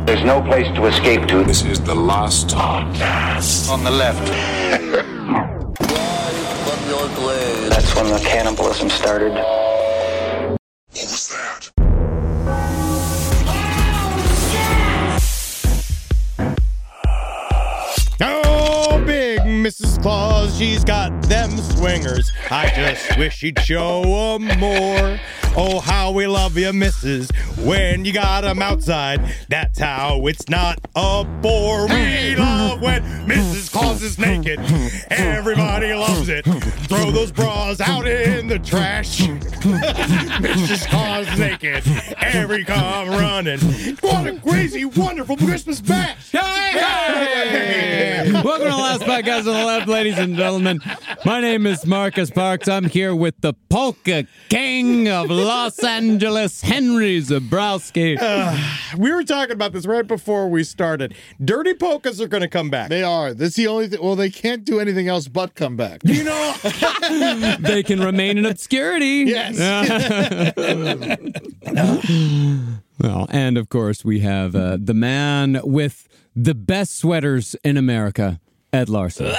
There's no place to escape to. This is the last podcast. On the left. That's when the cannibalism started. What was that? Oh, big Mrs. Claus, she's got them swingers. I just wish she'd show 'em more. Oh, how we love you, Mrs. When you got 'em outside, that's how it's not a bore. We love when Mrs. Claus is naked. Everybody loves it. Throw those bras out in the trash. Mrs. Claus naked. Every come running. What a crazy, wonderful Christmas bash. Hey! Welcome to the last podcast on the left, ladies and gentlemen. My name is Marcus Parks. I'm here with the Polka King of Los Angeles, Henry Zabrowski. We were talking about this right before we started. Dirty polkas are going to come back. They are. That's the only thing. Well, they can't do anything else but come back. You know, They can remain in obscurity. Yes. Well, and of course, we have the man with the best sweaters in America, Ed Larson.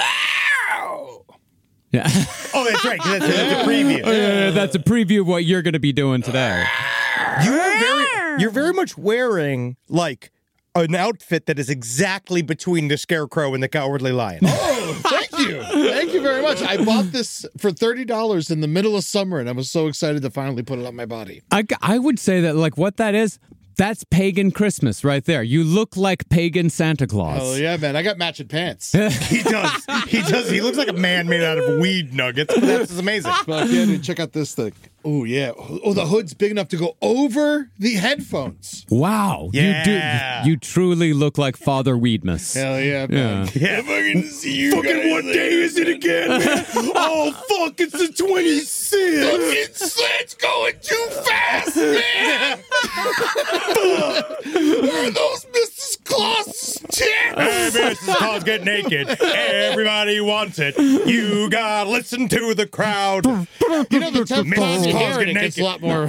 Yeah. oh, that's right. 'Cause that's a preview. That's a preview of what you're going to be doing today. You're very much wearing like an outfit that is exactly between the Scarecrow and the Cowardly Lion. Oh, thank you. Thank you very much. I bought this for $30 in the middle of summer, and I was so excited to finally put it on my body. I would say that, like, what that is, that's pagan Christmas right there. You look like pagan Santa Claus. Oh, yeah, man. I got matching pants. He does. He does. He looks like a man made out of weed nuggets, but that's amazing. But yeah, dude, check out this thing. Oh, yeah. Oh, the hood's big enough to go over the headphones. Wow. Yeah. You truly look like Father Weedmus. Hell yeah, man. Yeah. I'm fucking see you Fucking guys what later. day is it again, man? Oh, fuck, it's the 26th. It's going too fast, man. Where are those Mrs. Claus tips? Hey, Mrs. Claus, get naked. Everybody wants it. You gotta listen to the crowd. You know, the 10th time you Claus hear it, get it gets naked. a lot more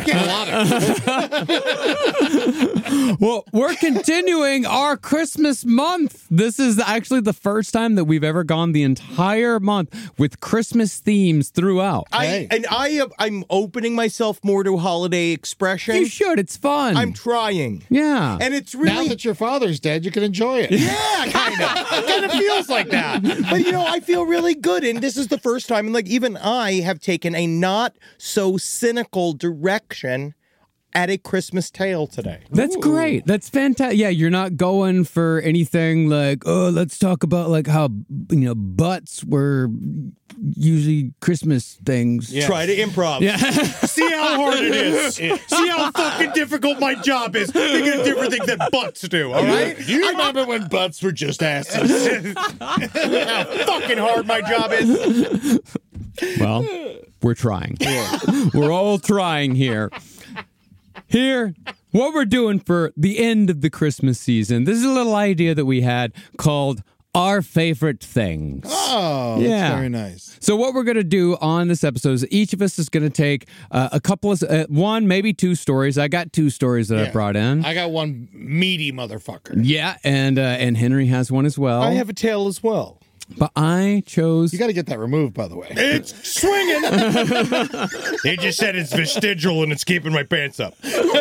melodic. Well, we're continuing our Christmas month. This is actually the first time that we've ever gone the entire month with Christmas themes throughout. I'm opening myself more to holiday expression. You should. It's fun. I'm trying. Yeah. And it's Now really... that your father's dead, you can enjoy it. Yeah, kind of. It kind of feels like that. But, you know, I feel really good. And this is the first time, and like even I have taken a not so cynical direction at a Christmas tale today. That's great. That's fantastic. Yeah, you're not going for anything like, oh, let's talk about like how, butts were usually Christmas things. Yeah. Try to improv. Yeah. See how hard it is. See how fucking difficult my job is. Think of different things that butts do, all right? You remember when butts were just asses? How fucking hard my job is. Well, we're trying. We're all trying here. Here, what we're doing for the end of the Christmas season, this is a little idea that we had called Our Favorite Things. Oh, that's Yeah. very nice. So what we're going to do on this episode is each of us is going to take a couple of, one, maybe two stories. I got two stories that I brought in. I got one meaty motherfucker. Yeah, and Henry has one as well. I have a tale as well. But I chose... You got to get that removed, by the way. It's swinging. They just said it's vestigial and it's keeping my pants up.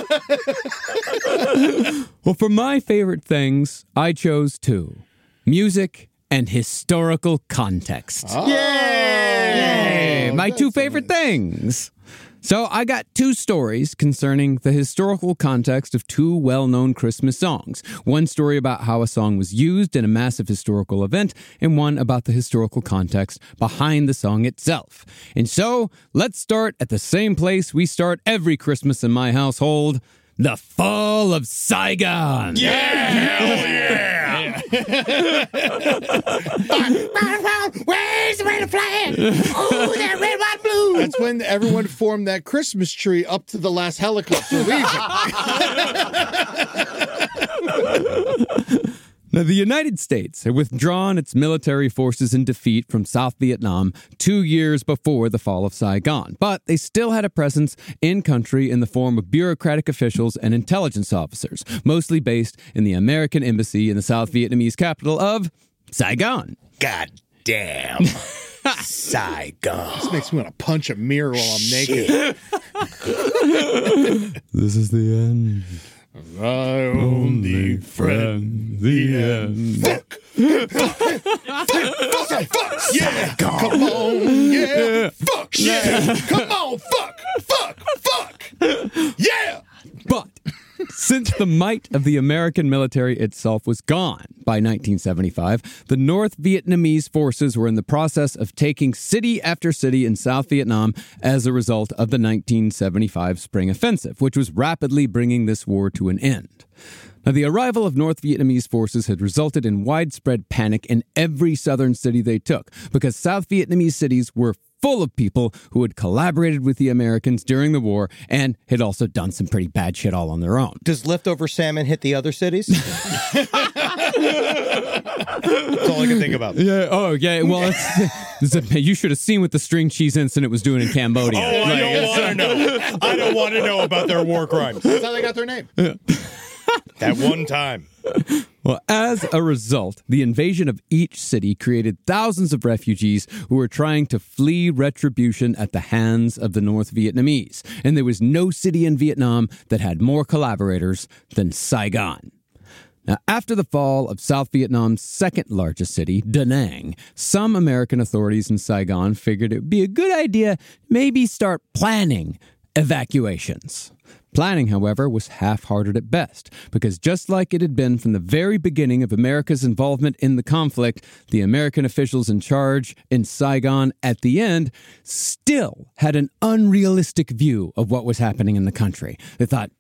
Well, for my favorite things, I chose two. Music and historical context. Oh, Yay! My two favorite things. So I got two stories concerning the historical context of two well-known Christmas songs. One story about how a song was used in a massive historical event, and one about the historical context behind the song itself. And so, let's start at the same place we start every Christmas in my household, the fall of Saigon. Yeah, hell yeah. Where's the red flag? Oh, that red, white, blue. That's when everyone formed that Christmas tree up to the last helicopter leaving. Now, the United States had withdrawn its military forces in defeat from South Vietnam 2 years before the fall of Saigon, but they still had a presence in country in the form of bureaucratic officials and intelligence officers, mostly based in the American embassy in the South Vietnamese capital of Saigon. God damn. Saigon. This makes me want to punch a mirror while I'm naked. This is the end. My only friend, the end. Fuck! Yeah! Come on, yeah! Fuck! Yeah! Come on, fuck! Yeah! But since the might of the American military itself was gone by 1975, the North Vietnamese forces were in the process of taking city after city in South Vietnam as a result of the 1975 Spring Offensive, which was rapidly bringing this war to an end. Now, the arrival of North Vietnamese forces had resulted in widespread panic in every southern city they took, because South Vietnamese cities were full of people who had collaborated with the Americans during the war and had also done some pretty bad shit all on their own. Does leftover salmon hit the other cities? That's all I can think about. Yeah. Oh, yeah. Well, you should have seen what the string cheese incident was doing in Cambodia. Oh, I don't want to know. I don't want to know about their war crimes. That's how they got their name. That one time. Well, as a result, the invasion of each city created thousands of refugees who were trying to flee retribution at the hands of the North Vietnamese. And there was no city in Vietnam that had more collaborators than Saigon. Now, after the fall of South Vietnam's second largest city, Da Nang, some American authorities in Saigon figured it would be a good idea to maybe start planning evacuations. Planning, however, was half-hearted at best, because just like it had been from the very beginning of America's involvement in the conflict, the American officials in charge in Saigon at the end still had an unrealistic view of what was happening in the country. They thought,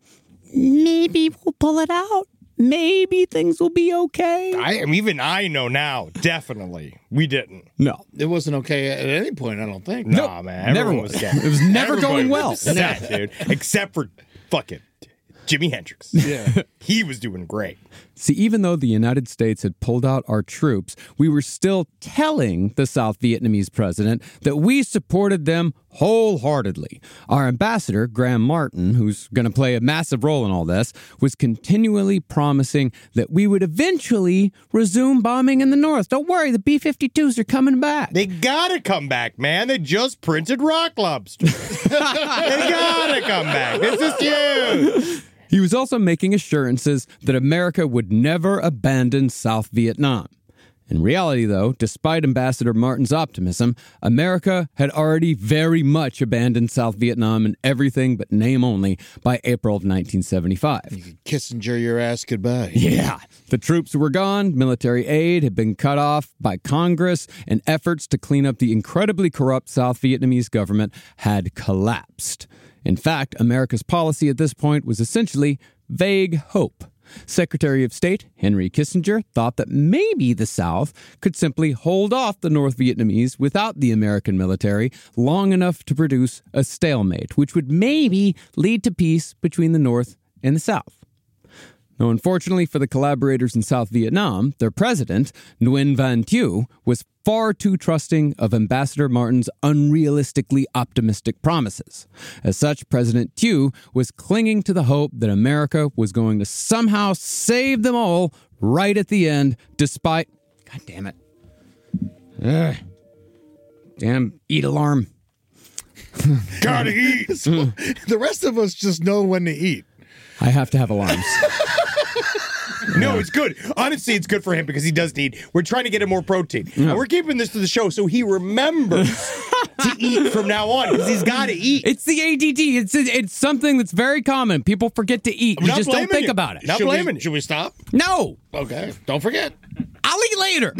maybe we'll pull it out. Maybe things will be okay. Even I know now, definitely, we didn't. No. It wasn't okay at any point, I don't think. Nah, man. Never Everyone was. dead. It was never Everybody going well. was set, dude. Except for fucking Jimi Hendrix. Yeah. He was doing great. See, even though the United States had pulled out our troops, we were still telling the South Vietnamese president that we supported them wholeheartedly. Our ambassador, Graham Martin, who's going to play a massive role in all this, was continually promising that we would eventually resume bombing in the north. Don't worry, the B-52s are coming back. They gotta come back, man. They just printed Rock Lobster. They gotta come back. This is huge. He was also making assurances that America would never abandon South Vietnam. In reality, though, despite Ambassador Martin's optimism, America had already very much abandoned South Vietnam in everything but name only by April of 1975. Kissinger your ass goodbye. Yeah, the troops were gone, military aid had been cut off by Congress, and efforts to clean up the incredibly corrupt South Vietnamese government had collapsed. In fact, America's policy at this point was essentially vague hope. Secretary of State Henry Kissinger thought that maybe the South could simply hold off the North Vietnamese without the American military long enough to produce a stalemate, which would maybe lead to peace between the North and the South. Now, unfortunately for the collaborators in South Vietnam, their president, Nguyen Van Thieu, was far too trusting of Ambassador Martin's unrealistically optimistic promises. As such, President Thieu was clinging to the hope that America was going to somehow save them all right at the end, despite... God damn it. Damn eat alarm. Gotta eat. The rest of us just know when to eat. I have to have alarms. No, it's good. Honestly, it's good for him because he does need. We're trying to get him more protein. And we're keeping this to the show so he remembers to eat from now on because he's got to eat. It's the ADD. It's something that's very common. People forget to eat. You Not just don't blaming think you. about it. Not blaming you. Should we stop? No. Okay. Don't forget. I'll eat later.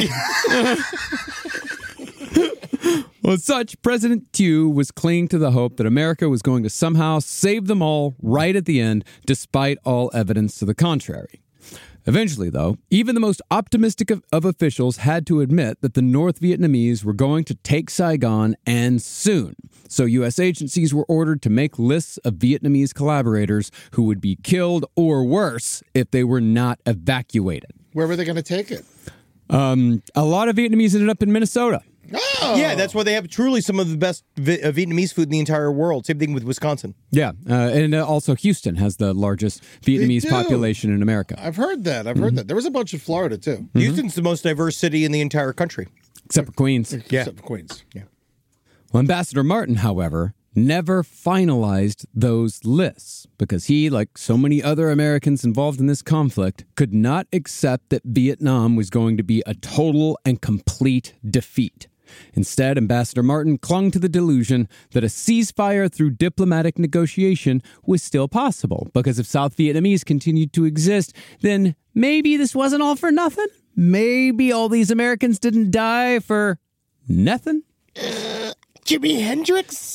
Well, as such, President Thieu was clinging to the hope that America was going to somehow save them all right at the end, despite all evidence to the contrary. Eventually, though, even the most optimistic of officials had to admit that the North Vietnamese were going to take Saigon, and soon. So U.S. agencies were ordered to make lists of Vietnamese collaborators who would be killed or worse if they were not evacuated. Where were they going to take it? A lot of Vietnamese ended up in Minnesota. Oh. Yeah, that's why they have truly some of the best Vietnamese food in the entire world. Same thing with Wisconsin. Yeah, and also Houston has the largest Vietnamese do. population in America. I've heard that. I've heard that. There was a bunch in Florida, too. Houston's the most diverse city in the entire country. Except for Queens. Except for Queens. Yeah. Well, Ambassador Martin, however, never finalized those lists because he, like so many other Americans involved in this conflict, could not accept that Vietnam was going to be a total and complete defeat. Instead, Ambassador Martin clung to the delusion that a ceasefire through diplomatic negotiation was still possible, because if South Vietnamese continued to exist, then maybe this wasn't all for nothing. Maybe all these Americans didn't die for nothing. Jimi Hendrix?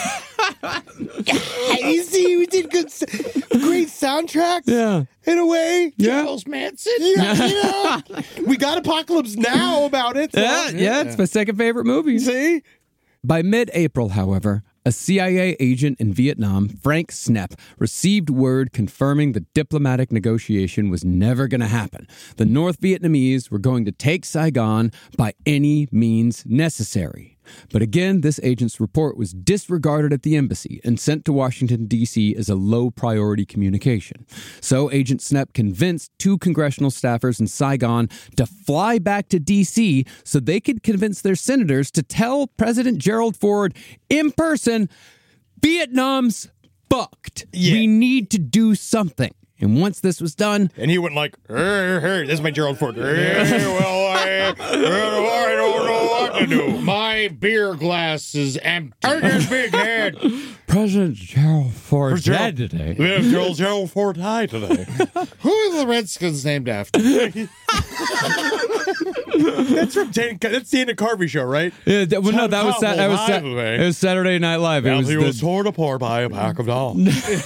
You see, we did great soundtracks. Yeah. In a way. Yeah. Charles Manson? Yeah, we got Apocalypse Now about it. So. Yeah, it's my second favorite movie. See? By mid-April, however, a CIA agent in Vietnam, Frank Snepp, received word confirming the diplomatic negotiation was never going to happen. The North Vietnamese were going to take Saigon by any means necessary. But again, this agent's report was disregarded at the embassy and sent to Washington, D.C. as a low-priority communication. So Agent Snepp convinced 2 congressional staffers in Saigon to fly back to D.C. so they could convince their senators to tell President Gerald Ford in person, Vietnam's fucked. Yeah. We need to do something. And once this was done... And he went like, hey, this is my Gerald Ford. Hey, well, I don't know what to do. My beer glass is empty. I get big head. President Gerald Ford dead today. Yeah, Gerald Ford died today. Who are the Redskins named after? That's the Dana Carvey show, right? Yeah, that was Saturday Night Live. He was torn apart by a pack of dogs.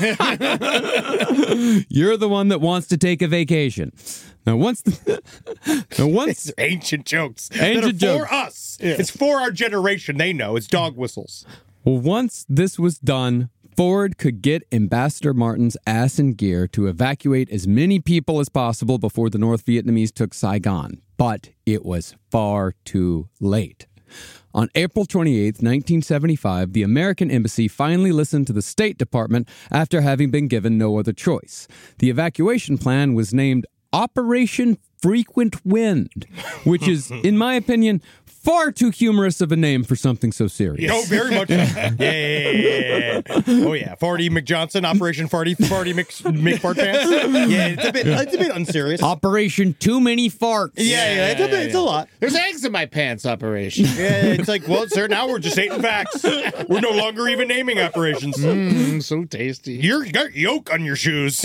You're the one that wants to take a vacation. Now, It's ancient jokes. Ancient that are for jokes. us. Yeah. It's for our generation. They know. It's dog whistles. Well, once this was done, Ford could get Ambassador Martin's ass in gear to evacuate as many people as possible before the North Vietnamese took Saigon. But it was far too late. On April 28, 1975, the American embassy finally listened to the State Department after having been given no other choice. The evacuation plan was named Operation Frequent Wind, which is, in my opinion, far too humorous of a name for something so serious. No, very much. Yeah. Oh, yeah. Farty McJohnson, Operation Farty McFart Pants. Yeah, it's a bit unserious. Operation Too Many Farts. Yeah, it's a lot. There's eggs in my pants operation. Yeah, it's like, well, sir, now we're just stating facts. We're no longer even naming operations. So tasty. You got yolk on your shoes.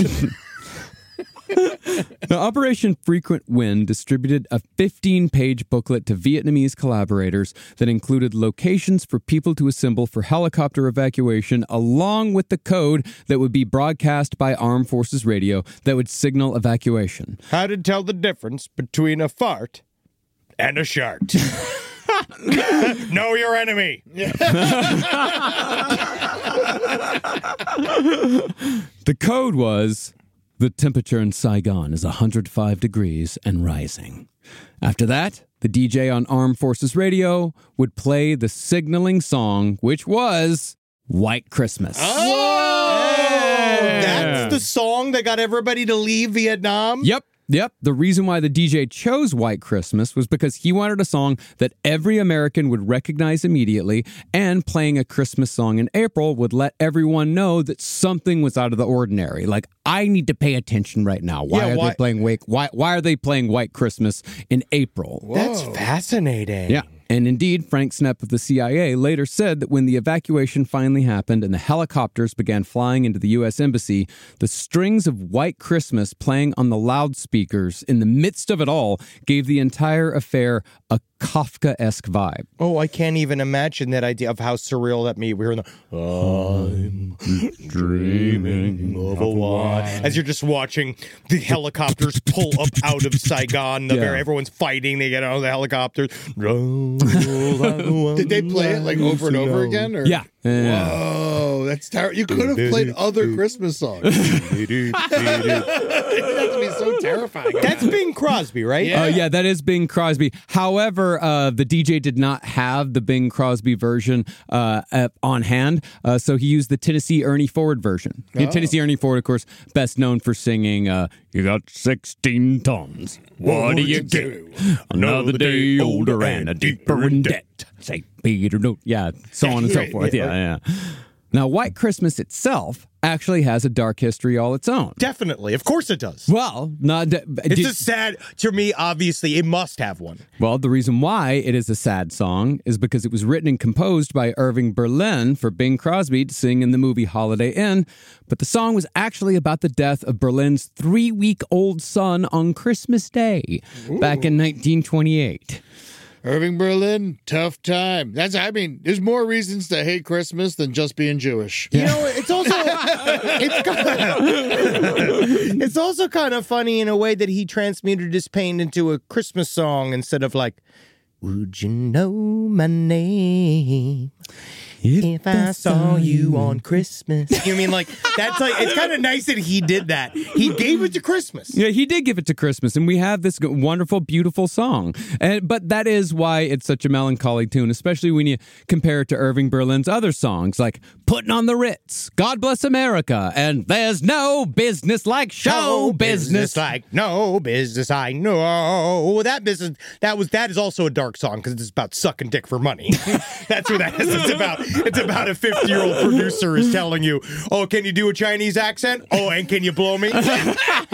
Now, Operation Frequent Wind distributed a 15-page booklet to Vietnamese collaborators that included locations for people to assemble for helicopter evacuation, along with the code that would be broadcast by Armed Forces Radio that would signal evacuation. How to tell the difference between a fart and a shart. Know your enemy. The code was... The temperature in Saigon is 105 degrees and rising. After that, the DJ on Armed Forces Radio would play the signaling song, which was White Christmas. That's the song that got everybody to leave Vietnam? Yep. The reason why the DJ chose White Christmas was because he wanted a song that every American would recognize immediately, and playing a Christmas song in April would let everyone know that something was out of the ordinary. Like, I need to pay attention right now. Why are they playing White Christmas in April? That's fascinating. Yeah. And indeed, Frank Snepp of the CIA later said that when the evacuation finally happened and the helicopters began flying into the U.S. Embassy, the strings of White Christmas playing on the loudspeakers in the midst of it all gave the entire affair a Kafka-esque vibe. Oh, I can't even imagine that idea of how surreal that made. We were in the I'm dreaming of a white. As you're just watching the helicopters pull up out of Saigon. Everyone's fighting. They get out of the helicopters. Did they play it like over and over again? Or? Yeah. Whoa, that's terrible. You could have played other Christmas songs. It'd have to be so so terrifying. That's Bing Crosby, right? Yeah. Yeah, that is Bing Crosby. However, the DJ did not have the Bing Crosby version on hand, so he used the Tennessee Ernie Ford version. Tennessee Ernie Ford, of course, best known for singing, You got 16 tons. What do you do? Another day older and a deeper in debt. Say, Peter, no. Yeah, so on and so forth. Yeah. Now, White Christmas itself actually has a dark history all its own. Definitely. Of course it does. Well, It's a sad, to me, obviously, it must have one. Well, the reason why it is a sad song is because it was written and composed by Irving Berlin for Bing Crosby to sing in the movie Holiday Inn, but the song was actually about the death of Berlin's 3-week-old son on Christmas Day back in 1928. Irving Berlin, tough time. There's more reasons to hate Christmas than just being Jewish. You know, it's also kind of funny in a way that he transmuted his pain into a Christmas song instead of like, would you know my name if I saw you on Christmas? You mean like, that's like, it's kind of nice that he did that. He gave it to Christmas. Yeah, he did give it to Christmas, and we have this wonderful, beautiful song. But that is why it's such a melancholy tune, especially when you compare it to Irving Berlin's other songs, like Putting on the Ritz, God Bless America, and There's No Business Like Show Business. Like no business, I know. That is also a dark song because it's about sucking dick for money. That's what that is. It's about a 50-year-old producer is telling you, oh, can you do a Chinese accent? Oh, and can you blow me? You go like,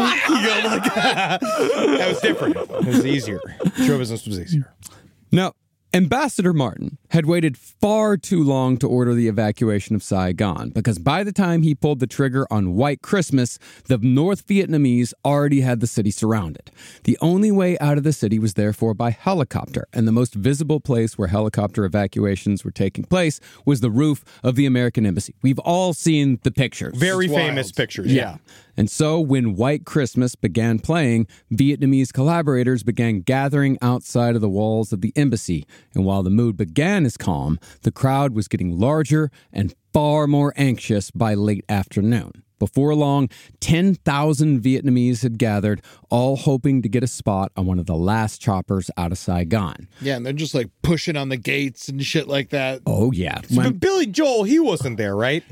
that was different. It was easier. Show business was easier. Now, Ambassador Martin had waited far too long to order the evacuation of Saigon because by the time he pulled the trigger on White Christmas, the North Vietnamese already had the city surrounded. The only way out of the city was therefore by helicopter, and the most visible place where helicopter evacuations were taking place was the roof of the American Embassy. We've all seen the pictures. Very It's famous wild. pictures, yeah. And so when White Christmas began playing, Vietnamese collaborators began gathering outside of the walls of the embassy. And while the mood began as calm, the crowd was getting larger and far more anxious by late afternoon. Before long, 10,000 Vietnamese had gathered, all hoping to get a spot on one of the last choppers out of Saigon. Yeah, and they're just like pushing on the gates and shit like that. Oh, yeah. But Billy Joel, he wasn't there, right?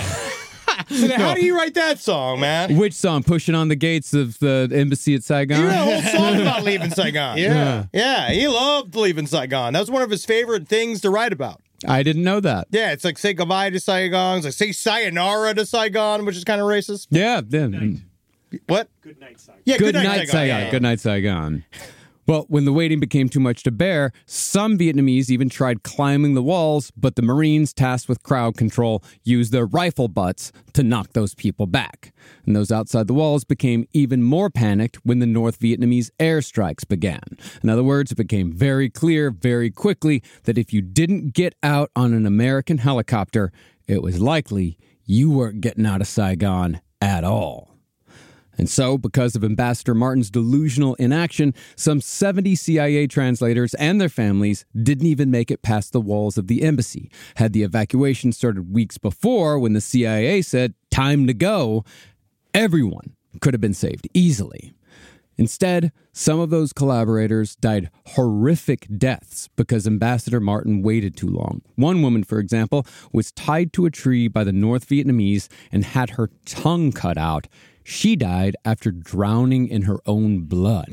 So how do you write that song, man? Which song? Pushing on the gates of the embassy at Saigon? You had a whole song about leaving Saigon. Yeah. Yeah, he loved leaving Saigon. That was one of his favorite things to write about. I didn't know that. Yeah, it's like say goodbye to Saigon. It's like say sayonara to Saigon, which is kind of racist. Yeah. What? Good night, Saigon. Yeah, Good night, Saigon. Yeah, yeah. Good night, Saigon. Well, when the waiting became too much to bear, some Vietnamese even tried climbing the walls, but the Marines tasked with crowd control used their rifle butts to knock those people back. And those outside the walls became even more panicked when the North Vietnamese airstrikes began. In other words, it became very clear very quickly that if you didn't get out on an American helicopter, it was likely you weren't getting out of Saigon at all. And so, because of Ambassador Martin's delusional inaction, some 70 CIA translators and their families didn't even make it past the walls of the embassy. Had the evacuation started weeks before, when the CIA said, time to go, everyone could have been saved easily. Instead, some of those collaborators died horrific deaths because Ambassador Martin waited too long. One woman, for example, was tied to a tree by the North Vietnamese and had her tongue cut out. She died after drowning in her own blood.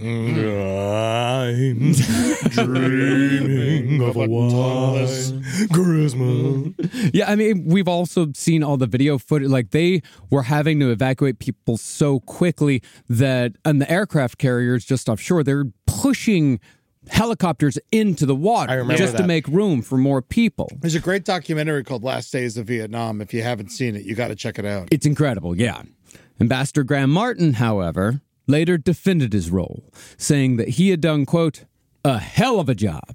I'm dreaming of a white Christmas. Yeah, I mean, we've also seen all the video footage. Like, they were having to evacuate people so quickly that, and the aircraft carriers just offshore, they're pushing helicopters into the water I remember just to that. make room for more people. There's a great documentary called Last Days of Vietnam. If you haven't seen it, you got to check it out. It's incredible, yeah. Ambassador Graham Martin, however, later defended his role, saying that he had done, quote, a hell of a job.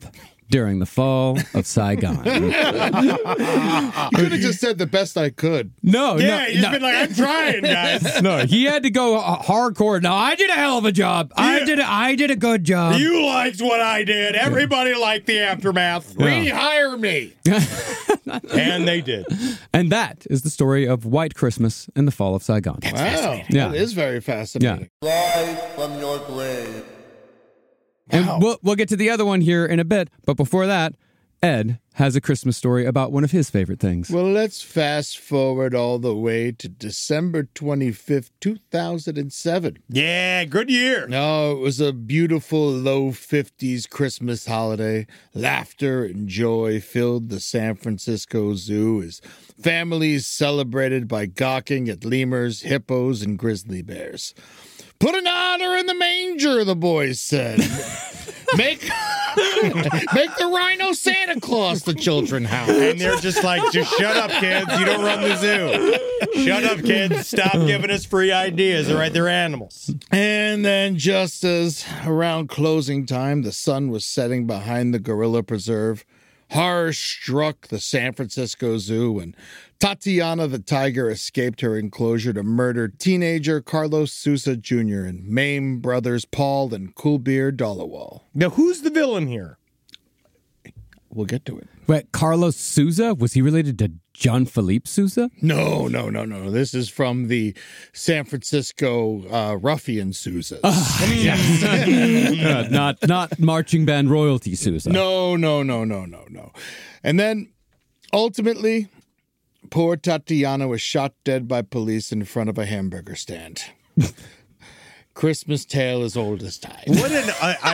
during the fall of Saigon. You could have just said the best I could. No, Yeah, he's no. been like, I'm trying, guys. No, he had to go hardcore. No, I did a hell of a job. I did a good job. You liked what I did. Everybody liked the aftermath. Rehire me. And they did. And that is the story of White Christmas and the fall of Saigon. Wow. Yeah. That is very fascinating. Rise from your grave. And we'll get to the other one here in a bit. But before that, Ed has a Christmas story about one of his favorite things. Well, let's fast forward all the way to December 25th, 2007. Yeah, good year. No, it was a beautiful low 50s Christmas holiday. Laughter and joy filled the San Francisco Zoo as families celebrated by gawking at lemurs, hippos, and grizzly bears. Put an otter in the manger, the boys said. Make the rhino Santa Claus, the children howl. And they're just like, just shut up, kids. You don't run the zoo. Shut up, kids. Stop giving us free ideas. All right, they're animals. And then just as around closing time, the sun was setting behind the gorilla preserve, horror struck the San Francisco Zoo when Tatiana the tiger escaped her enclosure to murder teenager Carlos Sousa Jr. and maim brothers Paul and Coolbeard Dollawall. Now, who's the villain here? We'll get to it. Wait, Carlos Sousa? Was he related to John Philippe Sousa? No. This is from the San Francisco ruffian Sousas. Not marching band royalty Sousa. No. And then, ultimately, poor Tatiana was shot dead by police in front of a hamburger stand. Christmas tale as old as time. What an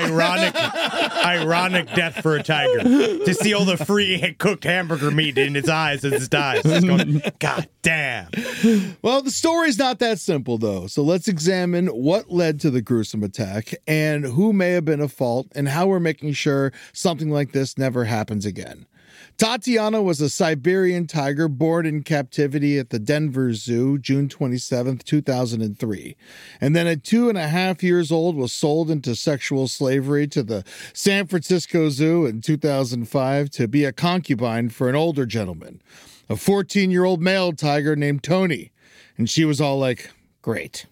ironic death for a tiger. To see all the free cooked hamburger meat in its eyes as it dies. It's going, God damn. Well, the story's not that simple, though. So let's examine what led to the gruesome attack and who may have been at fault and how we're making sure something like this never happens again. Tatiana was a Siberian tiger born in captivity at the Denver Zoo, June 27, 2003. And then at 2.5 years old was sold into sexual slavery to the San Francisco Zoo in 2005 to be a concubine for an older gentleman, a 14-year-old male tiger named Tony. And she was all like, great.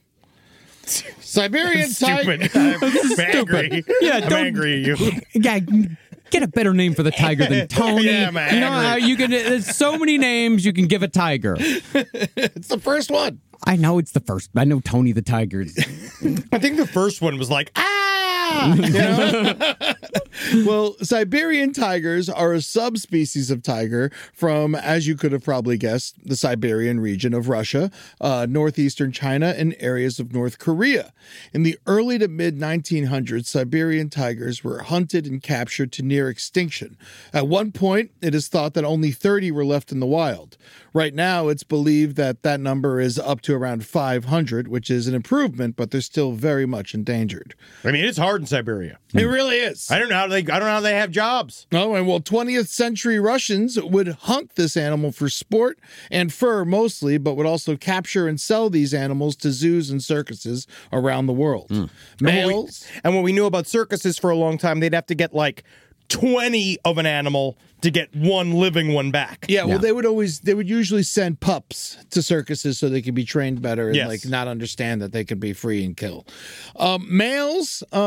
Siberian tiger. Stupid. I'm angry. Yeah, I'm angry at you. Yeah, get a better name for the tiger than Tony. Yeah, I'm angry. You can. There's so many names you can give a tiger. It's the first one. I know it's the first. I know Tony the tiger. I think the first one was like, You know? Well, Siberian tigers are a subspecies of tiger from, as you could have probably guessed, the Siberian region of Russia, northeastern China, and areas of North Korea. In the early to mid 1900s, Siberian tigers were hunted and captured to near extinction. At one point, it is thought that only 30 were left in the wild. Right now, it's believed that that number is up to around 500, which is an improvement, but they're still very much endangered. I mean, it's hard in Siberia. It really is. I don't know how they have jobs. Oh, and well, 20th century Russians would hunt this animal for sport and fur mostly, but would also capture and sell these animals to zoos and circuses around the world. Males. And what we knew about circuses for a long time, they'd have to get like 20 of an animal to get one living one back. Yeah, well, they would usually send pups to circuses so they could be trained better and like not understand that they could be free and kill. Male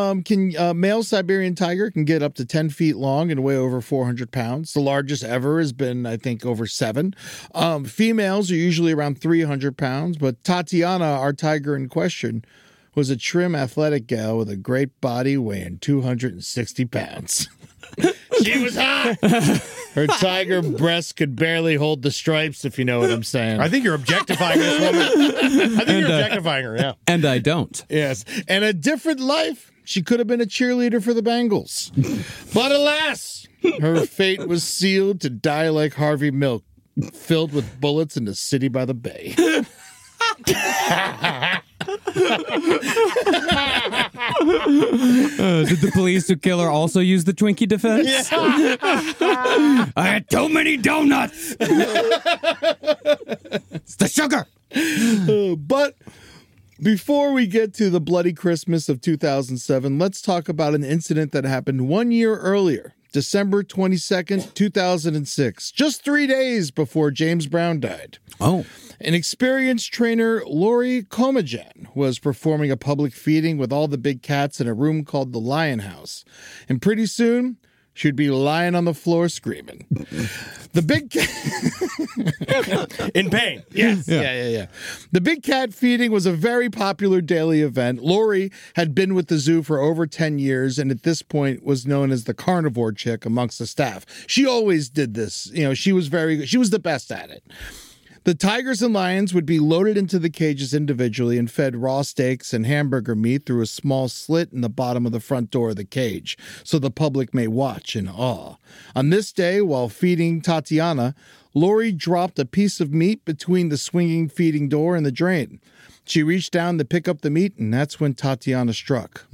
Siberian tiger can get up to 10 feet long and weigh over 400 pounds. The largest ever has been, I think, over 7. Females are usually around 300 pounds, but Tatiana, our tiger in question, was a trim, athletic gal with a great body weighing 260 pounds. She was hot. Her tiger breasts could barely hold the stripes, if you know what I'm saying. I think you're objectifying this woman. I think you're objectifying her, yeah. And I don't. Yes. And a different life. She could have been a cheerleader for the Bengals. But alas, her fate was sealed to die like Harvey Milk, filled with bullets in the city by the bay. Did the police who kill her also use the Twinkie defense? Yeah. I had too many donuts. It's the sugar. But before we get to the bloody Christmas of 2007, let's talk about an incident that happened 1 year earlier, December 22nd, 2006, just 3 days before James Brown died. Oh. An experienced trainer, Lori Komajan, was performing a public feeding with all the big cats in a room called the Lion House. And pretty soon, she'd be lying on the floor screaming. The big cat... In pain. Yes. Yeah. The big cat feeding was a very popular daily event. Lori had been with the zoo for over 10 years and at this point was known as the carnivore chick amongst the staff. She always did this. You know, she was the best at it. The tigers and lions would be loaded into the cages individually and fed raw steaks and hamburger meat through a small slit in the bottom of the front door of the cage, so the public may watch in awe. On this day, while feeding Tatiana, Lori dropped a piece of meat between the swinging feeding door and the drain. She reached down to pick up the meat, and that's when Tatiana struck.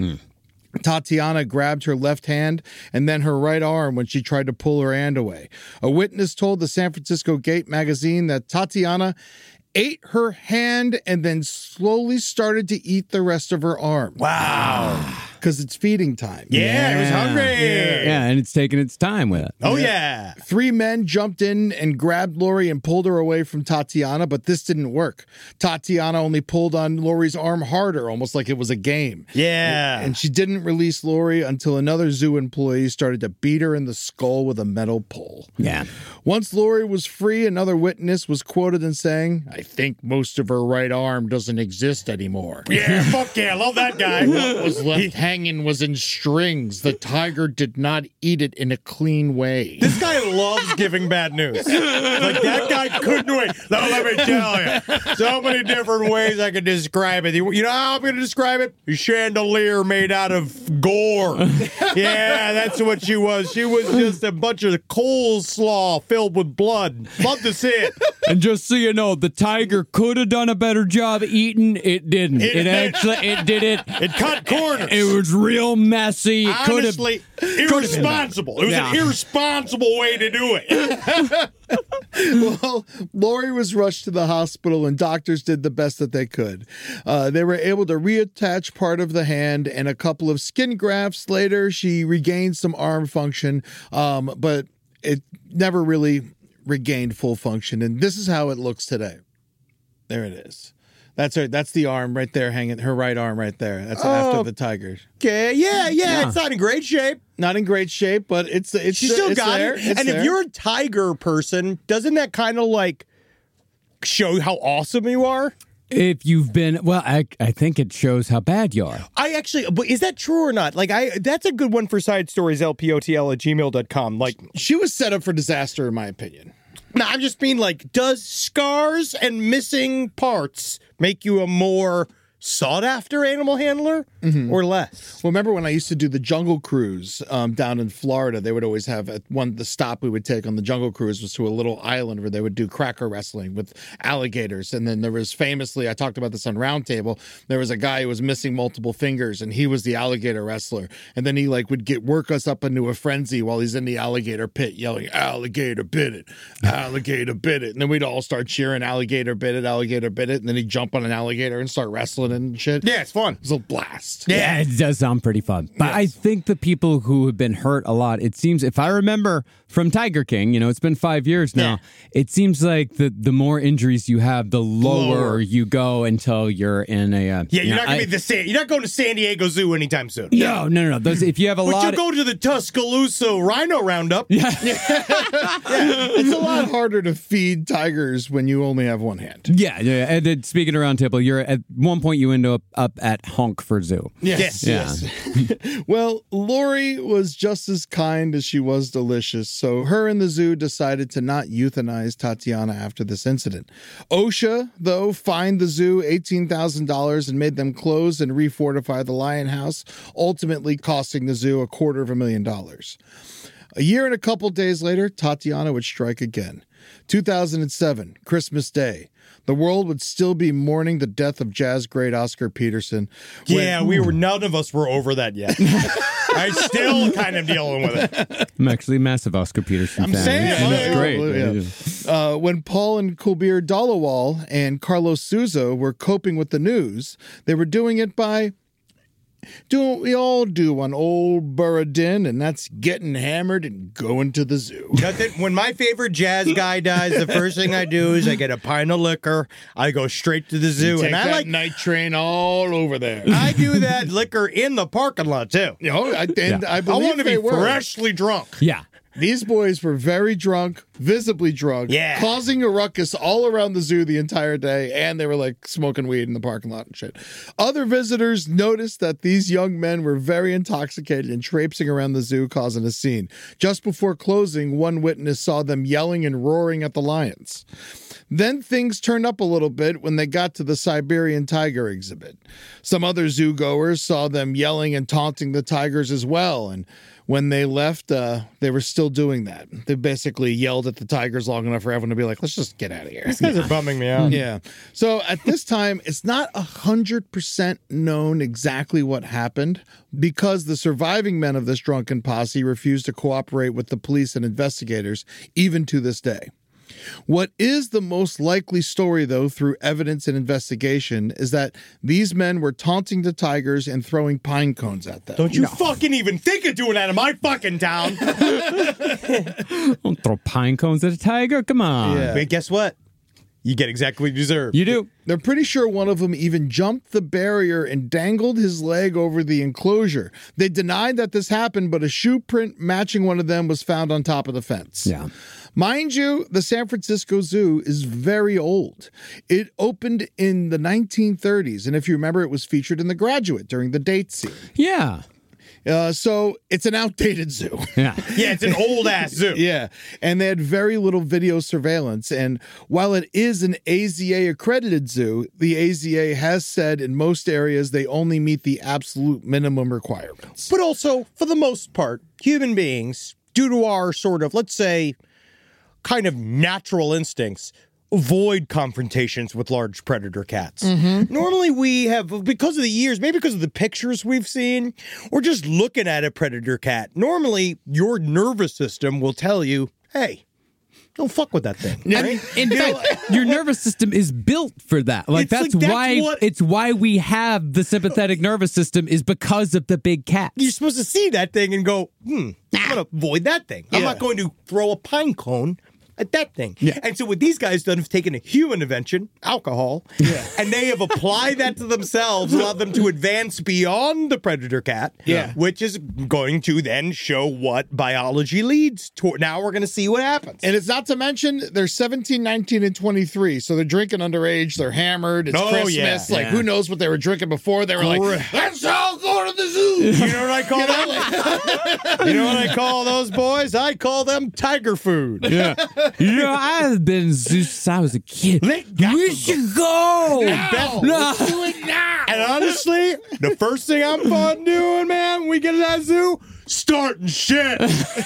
Tatiana grabbed her left hand and then her right arm when she tried to pull her hand away. A witness told the San Francisco Gate magazine that Tatiana ate her hand and then slowly started to eat the rest of her arm. Wow. Because it's feeding time. Yeah, it was hungry. Yeah, and it's taking its time with it. Oh, yeah. 3 men jumped in and grabbed Lori and pulled her away from Tatiana, but this didn't work. Tatiana only pulled on Lori's arm harder, almost like it was a game. Yeah. And she didn't release Lori until another zoo employee started to beat her in the skull with a metal pole. Yeah. Once Lori was free, another witness was quoted in saying, "I think most of her right arm doesn't exist anymore." Yeah, fuck yeah, love that guy. What was left hanging was in strings. The tiger did not eat it in a clean way. This guy loves giving bad news. Like, that guy couldn't wait. Now, let me tell you, so many different ways I could describe it. You know how I'm going to describe it? A chandelier made out of gore. Yeah, that's what she was. She was just a bunch of coleslaw filled with blood. Love to see it. And just so you know, the tiger could have done a better job eating. It didn't. It did it. It cut corners. It was real messy. It Honestly, irresponsible. It was an irresponsible way to do it. Well, Lori was rushed to the hospital and doctors did the best that they could. They were able to reattach part of the hand and a couple of skin grafts. Later, she regained some arm function, but it never really regained full function. And this is how it looks today. There it is. That's her. That's the arm right there hanging, her right arm right there. That's after the tiger. Okay, yeah. It's not in great shape. Not in great shape, but it's She still got there. it. It's And there. if you're a tiger person, doesn't that kind of like show how awesome you are? If you've been, well, I think it shows how bad you are. I actually, but is that true or not? Like, that's a good one for side stories, lpotl@gmail.com. Like, she was set up for disaster, in my opinion. no, I'm just being like, does scars and missing parts make you a more sought-after animal handler or less? Well, remember when I used to do the Jungle Cruise down in Florida? They would always have the stop we would take on the Jungle Cruise was to a little island where they would do cracker wrestling with alligators. And then there was famously, I talked about this on Roundtable, there was a guy who was missing multiple fingers and he was the alligator wrestler. And then he would work us up into a frenzy while he's in the alligator pit yelling, "Alligator bit it, alligator bit it." And then we'd all start cheering, "Alligator bit it, alligator bit it." And then he'd jump on an alligator and start wrestling and shit. Yeah, it's fun. It was a blast. Yeah, it does sound pretty fun. But I think the people who have been hurt a lot, it seems, if I remember from Tiger King, it's been 5 years now, it seems like the more injuries you have, the lower you go until you're in a... Yeah, you're not going to be you're not going to San Diego Zoo anytime soon. No. Those, if you have a But lot... you go to the Tuscaloosa Rhino Roundup. It's a lot harder to feed tigers when you only have one hand. Yeah. And then speaking of Roundtable, you're at one point you end up at Honkford Zoo. Yes. Well, Lori was just as kind as she was delicious, so her and the zoo decided to not euthanize Tatiana after this incident. OSHA, though, fined the zoo $18,000 and made them close and refortify the lion house, ultimately costing the zoo $250,000. A year and a couple days later, Tatiana would strike again. 2007, Christmas Day. The world would still be mourning the death of jazz great Oscar Peterson. None of us were over that yet. I'm still kind of dealing with it. I'm actually a massive Oscar Peterson fan. saying, He's yeah. great. When Paul and Kabir Dalawal and Carlos Souza were coping with the news, they were doing it by doing what we all do on old Burradin, and that's getting hammered and going to the zoo. When my favorite jazz guy dies, the first thing I do is I get a pint of liquor. I go straight to the zoo, Take and I that like night train all over there. I do that liquor in the parking lot too. You know, I believe I want to they be were. freshly drunk. Yeah. These boys were very drunk, visibly drunk, Yeah. causing a ruckus all around the zoo the entire day, and they were like smoking weed in the parking lot and shit. Other visitors noticed that these young men were very intoxicated and traipsing around the zoo, causing a scene. Just before closing, one witness saw them yelling and roaring at the lions. Then things turned up a little bit when they got to the Siberian tiger exhibit. Some other zoo goers saw them yelling and taunting the tigers as well, and when they left, they were still doing that. They basically yelled at the tigers long enough for everyone to be like, let's just get out of here. These guys are bumming me out. Yeah. So at this time, it's not 100% known exactly what happened because the surviving men of this drunken posse refused to cooperate with the police and investigators, even to this day. What is the most likely story, though, through evidence and investigation, is that these men were taunting the tigers and throwing pine cones at them. Don't you fucking even think of doing that in my fucking town. Don't throw pine cones at a tiger. Come on. Yeah. But guess what? You get exactly what you deserve. You do. They're pretty sure one of them even jumped the barrier and dangled his leg over the enclosure. They denied that this happened, but a shoe print matching one of them was found on top of the fence. Yeah. Mind you, the San Francisco Zoo is very old. It opened in the 1930s, and if you remember, it was featured in The Graduate during the date scene. Yeah. So it's an outdated zoo. Yeah. Yeah, it's an old ass zoo. Yeah, and they had very little video surveillance. And while it is an AZA accredited zoo, the AZA has said in most areas they only meet the absolute minimum requirements. But also, for the most part, human beings, due to our sort of, let's say, kind of natural instincts, avoid confrontations with large predator cats. Normally we have, because of the years, maybe because of the pictures we've seen, or just looking at a predator cat, normally your nervous system will tell you, hey, don't fuck with that thing. Right? In fact, your nervous system is built for that. Like that's why we have the sympathetic nervous system is because of the big cats. You're supposed to see that thing and go, I'm going to avoid that thing. I'm not going to throw a pine cone at that thing. Yeah. And so what these guys done is taken a human invention, alcohol, and they have applied that to themselves, allowed them to advance beyond the predator cat, which is going to then show what biology leads to. Now we're going to see what happens. And it's not to mention they're 17, 19, and 23, so they're drinking underage, they're hammered, it's Christmas, like who knows what they were drinking before, they were like, let's all go to the zoo! You know what I call them? You know what I call those boys? I call them tiger food. Yeah. You know, I've been since I was a kid. We should go. Let's do it now. And honestly, the first thing I'm fun doing, man, when we get to that zoo, starting shit.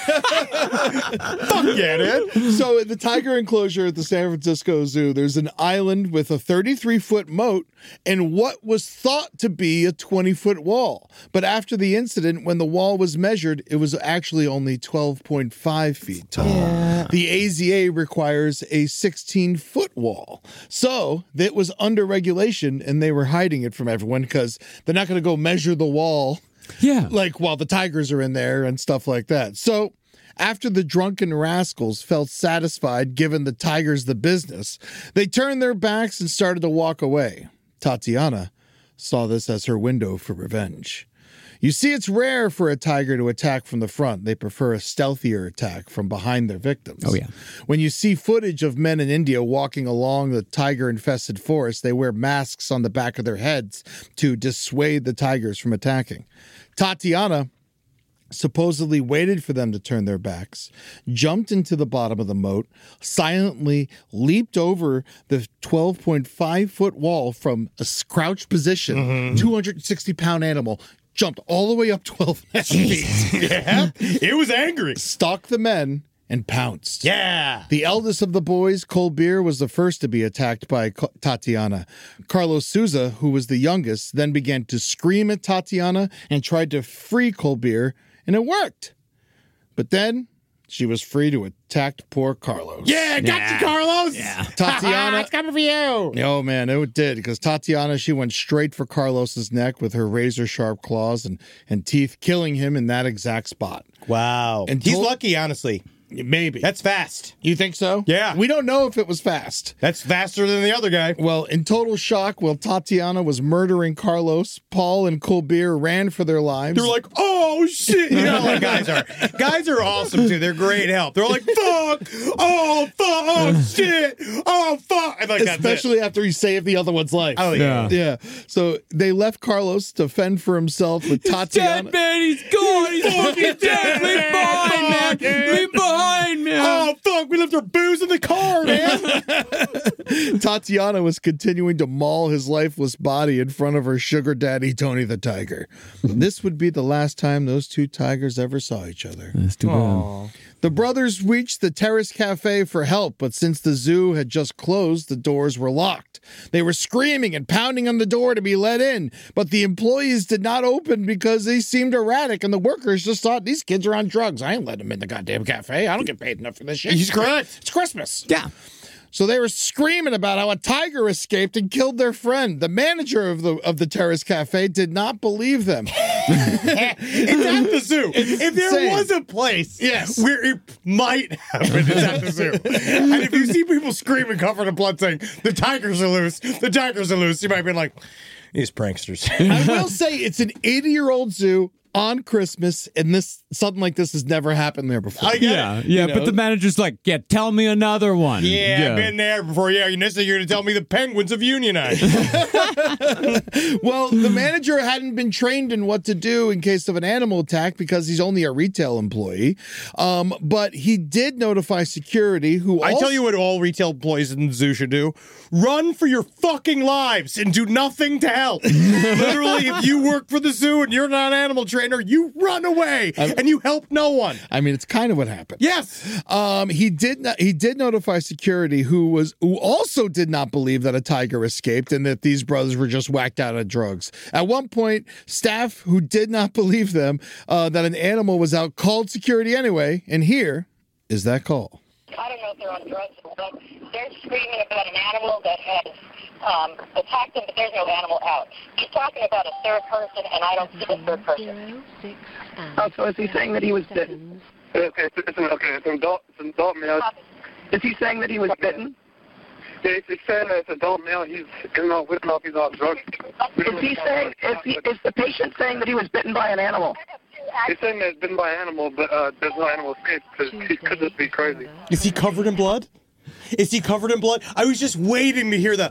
Fuck yeah, dude. So in the tiger enclosure at the San Francisco Zoo, there's an island with a 33-foot moat and what was thought to be a 20-foot wall. But after the incident, when the wall was measured, it was actually only 12.5 feet tall. Yeah. The AZA requires a 16-foot wall. So it was under regulation, and they were hiding it from everyone because they're not going to go measure the wall. Yeah. Like while the tigers are in there and stuff like that. So after the drunken rascals felt satisfied giving the tigers the business, they turned their backs and started to walk away. Tatiana saw this as her window for revenge. You see, it's rare for a tiger to attack from the front. They prefer a stealthier attack from behind their victims. Oh, yeah. When you see footage of men in India walking along the tiger-infested forest, they wear masks on the back of their heads to dissuade the tigers from attacking. Tatiana supposedly waited for them to turn their backs, jumped into the bottom of the moat, silently leaped over the 12.5-foot wall from a crouched position, 260-pound animal, jumped all the way up 12 feet. Yeah, it was angry. Stalked the men and pounced. Yeah. The eldest of the boys, Colbert, was the first to be attacked by Tatiana. Carlos Souza, who was the youngest, then began to scream at Tatiana and tried to free Colbert, and it worked. But then she was free to attack poor Carlos. Yeah, got you, Carlos. Yeah. Tatiana. It's coming for you. Oh, man, it did. Because Tatiana, she went straight for Carlos's neck with her razor-sharp claws and teeth, killing him in that exact spot. Wow. And He's lucky, honestly. Maybe. That's fast. You think so? Yeah. We don't know if it was fast. That's faster than the other guy. Well, in total shock, while Tatiana was murdering Carlos, Paul and Colbert ran for their lives. They're like, oh, shit. You know how guys are. Guys are awesome, too. They're great help. They're like, fuck. Oh, fuck. Oh, shit. Oh, fuck. And like, especially after he saved the other one's life. Oh, yeah. Yeah. So they left Carlos to fend for himself with Tatiana. Dead, man. He's gone. He's fucking dead. Leave behind, man. Leave behind, man. Oh, fuck. We left our booze in the car, man. Tatiana was continuing to maul his lifeless body in front of her sugar daddy, Tony the Tiger. This would be the last time those two tigers ever saw each other. That's too bad. The brothers reached the Terrace Cafe for help, but since the zoo had just closed, the doors were locked. They were screaming and pounding on the door to be let in, but the employees did not open because they seemed erratic, and the workers just thought, these kids are on drugs. I ain't letting them in the goddamn cafe. I don't get paid enough for this shit. He's correct. It's Christmas. Yeah. So they were screaming about how a tiger escaped and killed their friend. The manager of the Terrace Cafe did not believe them. It's at the zoo. If there insane. was a place Yes. where it might happen, it's at the zoo. And if you see people screaming covered in blood saying, the tigers are loose, you might be like, these pranksters. I will say it's an 80-year-old zoo on Christmas, and something like this has never happened there before. I get it. Yeah, You know? but the manager's like, yeah, tell me another one. Yeah, I've been there before. Yeah, you're going to tell me the penguins have unionized. Well, the manager hadn't been trained in what to do in case of an animal attack because he's only a retail employee. But he did notify security, who I tell you what all retail employees in the zoo should do. Run for your fucking lives and do nothing to help. Literally, if you work for the zoo and you're not an animal trainer, you run away and you help no one. I mean, it's kind of what happened. Yes. He did notify security, who also did not believe that a tiger escaped and that these brothers were just whacked out of drugs. At one point, staff who did not believe them that an animal was out called security anyway, and here is that call. I don't know if they're on drugs, but they're screaming about an animal that has attacked them, but there's no animal out. He's talking about a third person, and I don't see the third person. Oh, so is he saying that he was bitten? Okay, it's an adult male. Is he saying that he was bitten? Yeah, he's saying that it's an adult male. He's, we don't know if he's on drugs. Is he saying, is the patient saying that he was bitten by an animal? He's saying that it's been by an animal, but there's no animal escape because he could just be crazy. Is he covered in blood? Is he covered in blood? I was just waiting to hear the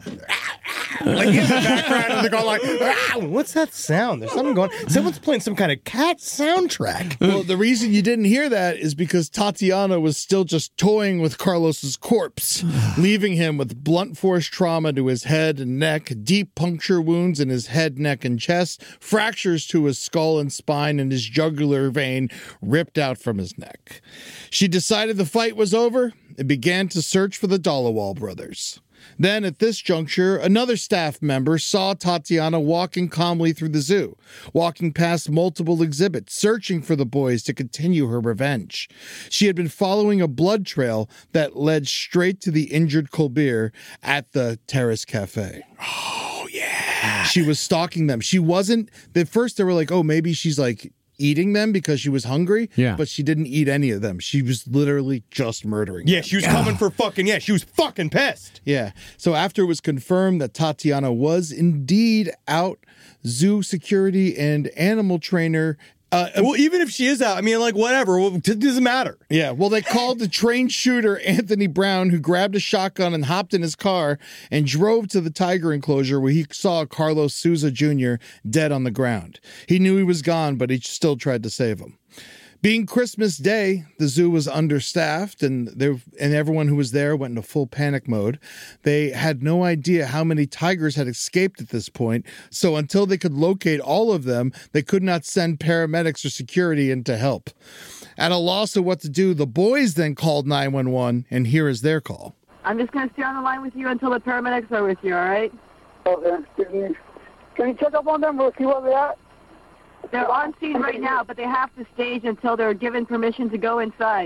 like in the background, and they're going like, what's that sound? There's something going. Someone's playing some kind of cat soundtrack. Well, the reason you didn't hear that is because Tatiana was still just toying with Carlos's corpse, leaving him with blunt force trauma to his head and neck, deep puncture wounds in his head, neck, and chest, fractures to his skull and spine, and his jugular vein ripped out from his neck. She decided the fight was over and began to search for the Dollawall brothers. Then, at this juncture, another staff member saw Tatiana walking calmly through the zoo, walking past multiple exhibits, searching for the boys to continue her revenge. She had been following a blood trail that led straight to the injured Colbert at the Terrace Cafe. Oh yeah, she was stalking them. She wasn't. At first, they were like, "Oh, maybe she's like eating them because she was hungry." Yeah, but she didn't eat any of them. She was literally just murdering them. She was coming for fucking, she was fucking pissed. Yeah. So after it was confirmed that Tatiana was indeed out, zoo security and animal trainer. Well, even if she is out, I mean, like, whatever. It doesn't matter. Yeah. Well, they called the trained shooter, Anthony Brown, who grabbed a shotgun and hopped in his car and drove to the tiger enclosure where he saw Carlos Souza Jr. dead on the ground. He knew he was gone, but he still tried to save him. Being Christmas Day, the zoo was understaffed, and everyone who was there went into full panic mode. They had no idea how many tigers had escaped at this point, so until they could locate all of them, they could not send paramedics or security in to help. At a loss of what to do, the boys then called 911, and here is their call. I'm just going to stay on the line with you until the paramedics are with you, all right? Okay, excuse me. Can you check up on them? We'll see where they're at. They're on scene right now, but they have to stage until they're given permission to go inside.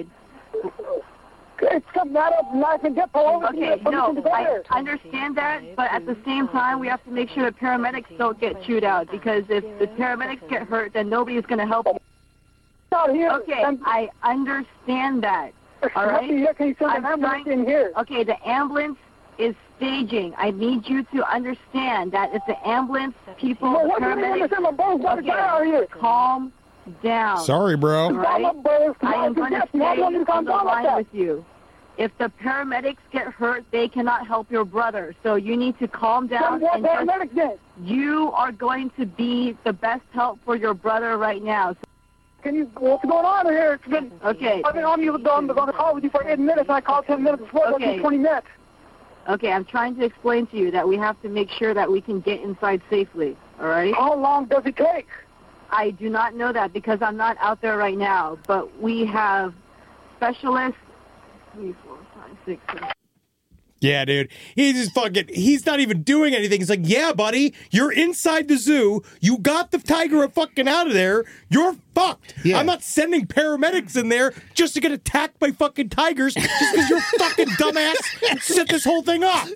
It's come out of knife and dip all over Okay, no, I understand that, but at the same time, we have to make sure the paramedics don't get chewed out, because if the paramedics get hurt, then nobody's going to help them. Okay, I understand that. All right? Okay, the ambulance is staging. I need you to understand that if the ambulance people, the paramedics, calm down. Sorry, bro. Right? I am going to stay on the line with you. If the paramedics get hurt, they cannot help your brother. So you need to calm down. You are going to be the best help for your brother right now. What's going on here? It's been, okay. I've been on the call with you for 8 minutes, and I called 10 minutes before. Okay. 20 minutes. Okay, I'm trying to explain to you that we have to make sure that we can get inside safely. All right? How long does it take? I do not know that because I'm not out there right now, but we have specialists. 3, 4, 5, 6, 7. Yeah, dude. He's not even doing anything. He's like, yeah, buddy, you're inside the zoo. You got the tiger fucking out of there. You're fucked. Yeah. I'm not sending paramedics in there just to get attacked by fucking tigers just because your fucking dumbass set this whole thing off.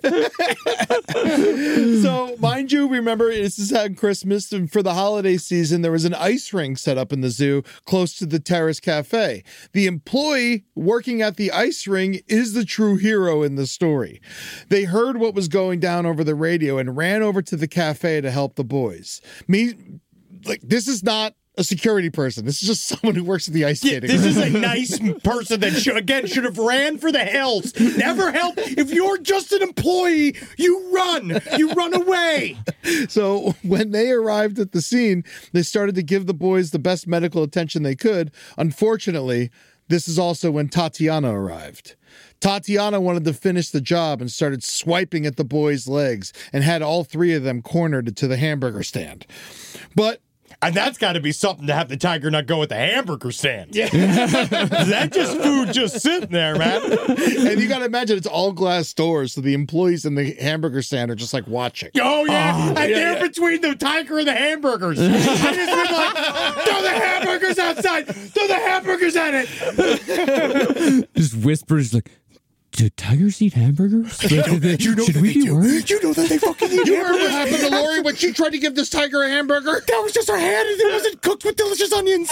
So, mind you, remember, this is on Christmas, and for the holiday season, there was an ice rink set up in the zoo close to the Terrace Cafe. The employee working at the ice ring is the true hero in the story. They heard what was going down over the radio and ran over to the cafe to help the boys. This is not a security person. This is just someone who works at the ice skating. This is a nice person that should have ran for the hills. Never help. If you're just an employee, you run away. So when they arrived at the scene, they started to give the boys the best medical attention they could. Unfortunately, this is also when Tatiana arrived. Tatiana wanted to finish the job and started swiping at the boys' legs and had all 3 of them cornered to the hamburger stand. And that's got to be something to have the tiger not go at the hamburger stand. Yeah. That's just food just sitting there, man. And you got to imagine it's all glass doors, so the employees in the hamburger stand are just like watching. Oh, yeah. They're between the tiger and the hamburgers. I just been like, throw the hamburgers outside. Throw the hamburgers at it. Just whispers like, do tigers eat hamburgers? Should we be worried? You know that they fucking eat hamburgers. You heard what happened to Lori when she tried to give this tiger a hamburger? That was just her hand, and it wasn't cooked with delicious onions.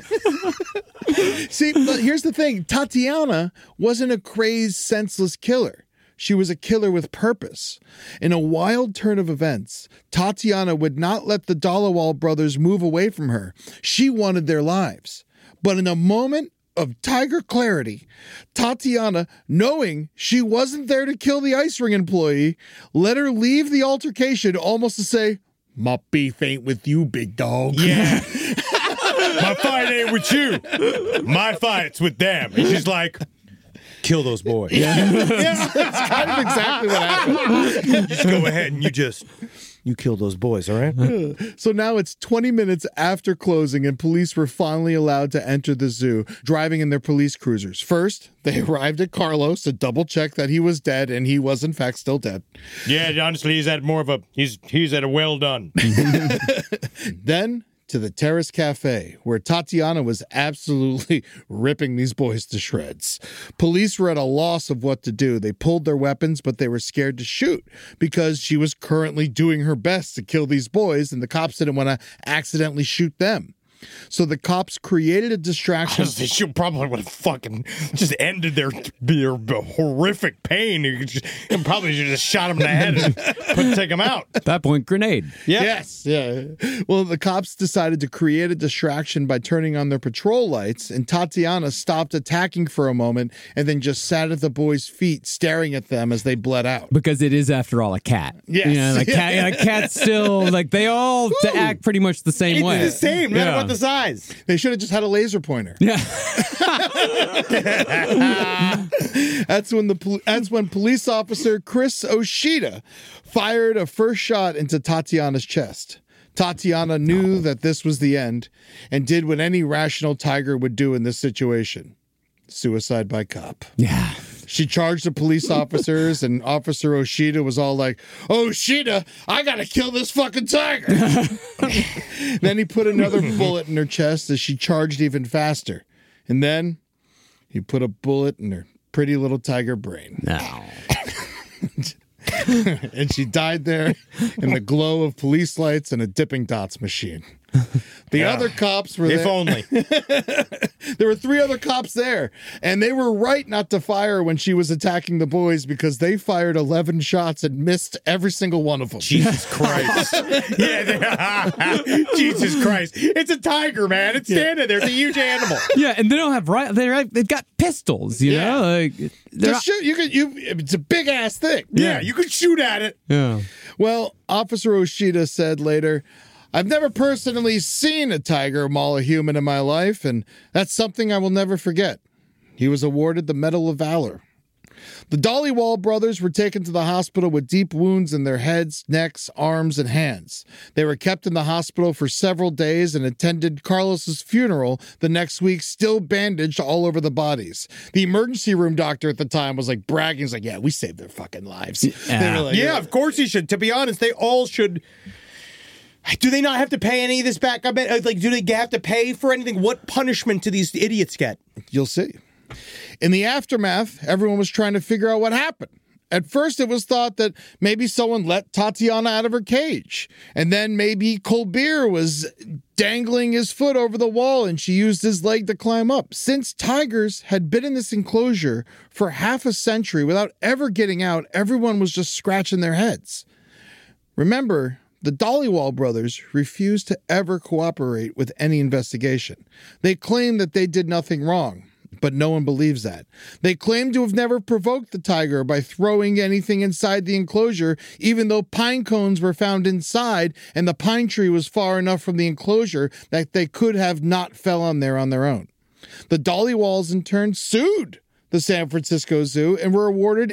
See, but here's the thing. Tatiana wasn't a crazed, senseless killer. She was a killer with purpose. In a wild turn of events, Tatiana would not let the Dollawall brothers move away from her. She wanted their lives. But in a moment of tiger clarity, Tatiana, knowing she wasn't there to kill the ice ring employee, let her leave the altercation almost to say, my beef ain't with you, big dog. Yeah. My fight ain't with you. My fight's with them. And she's like, kill those boys. Yeah. That's kind of exactly what happened. Just go ahead and you kill those boys, all right? So now it's 20 minutes after closing and police were finally allowed to enter the zoo, driving in their police cruisers. First, they arrived at Carlos to double check that he was dead, and he was in fact still dead. Yeah, honestly, he's at a well done. Then to the Terrace Cafe, where Tatiana was absolutely ripping these boys to shreds. Police were at a loss of what to do. They pulled their weapons, but they were scared to shoot because she was currently doing her best to kill these boys, and the cops didn't want to accidentally shoot them. So the cops created a distraction. Honestly, she probably would have fucking just ended their horrific pain. You probably should have just shot him in the head and take him out. At that point, grenade. Yeah. Yes. Yeah. Well, the cops decided to create a distraction by turning on their patrol lights, and Tatiana stopped attacking for a moment and then just sat at the boys' feet staring at them as they bled out. Because it is, after all, a cat. Yes. You know, like cats still, like, they all act pretty much the same way. It's the same, no matter what the size. They should have just had a laser pointer. Yeah. That's when police officer Chris Oshida fired a first shot into Tatiana's chest. Tatiana knew that this was the end and did what any rational tiger would do in this situation. Suicide by cop. Yeah. She charged the police officers, and Officer Oshida was all like, Oshida, I gotta kill this fucking tiger. Then he put another bullet in her chest as she charged even faster. And then He put a bullet in her pretty little tiger brain. No. And she died there in the glow of police lights and a Dipping Dots machine. The other cops were there. If only. There were 3 other cops there, and they were right not to fire when she was attacking the boys because they fired 11 shots and missed every single one of them. Jesus Christ. Jesus Christ. It's a tiger, man. It's standing there. It's a huge animal. Yeah, and they don't have they've got pistols, you know? Like Just shoot. It's a big ass thing. Yeah, you could shoot at it. Yeah. Well, Officer Oshida said later, I've never personally seen a tiger maul a human in my life, and that's something I will never forget. He was awarded the Medal of Valor. The Dhaliwal brothers were taken to the hospital with deep wounds in their heads, necks, arms, and hands. They were kept in the hospital for several days and attended Carlos's funeral the next week, still bandaged all over the bodies. The emergency room doctor at the time was like bragging. He's like, yeah, we saved their fucking lives. They were like, yeah, of course he should. To be honest, they all should. Do they not have to pay any of this back? I bet, like, do they have to pay for anything? What punishment do these idiots get? You'll see. In the aftermath, everyone was trying to figure out what happened. At first, it was thought that maybe someone let Tatiana out of her cage. And then maybe Colbert was dangling his foot over the wall and she used his leg to climb up. Since tigers had been in this enclosure for half a century without ever getting out, everyone was just scratching their heads. Remember, the Dhaliwal brothers refused to ever cooperate with any investigation. They claim that they did nothing wrong, but no one believes that. They claim to have never provoked the tiger by throwing anything inside the enclosure, even though pine cones were found inside and the pine tree was far enough from the enclosure that they could have not fell on there on their own. The Dhaliwals in turn sued the San Francisco Zoo and were awarded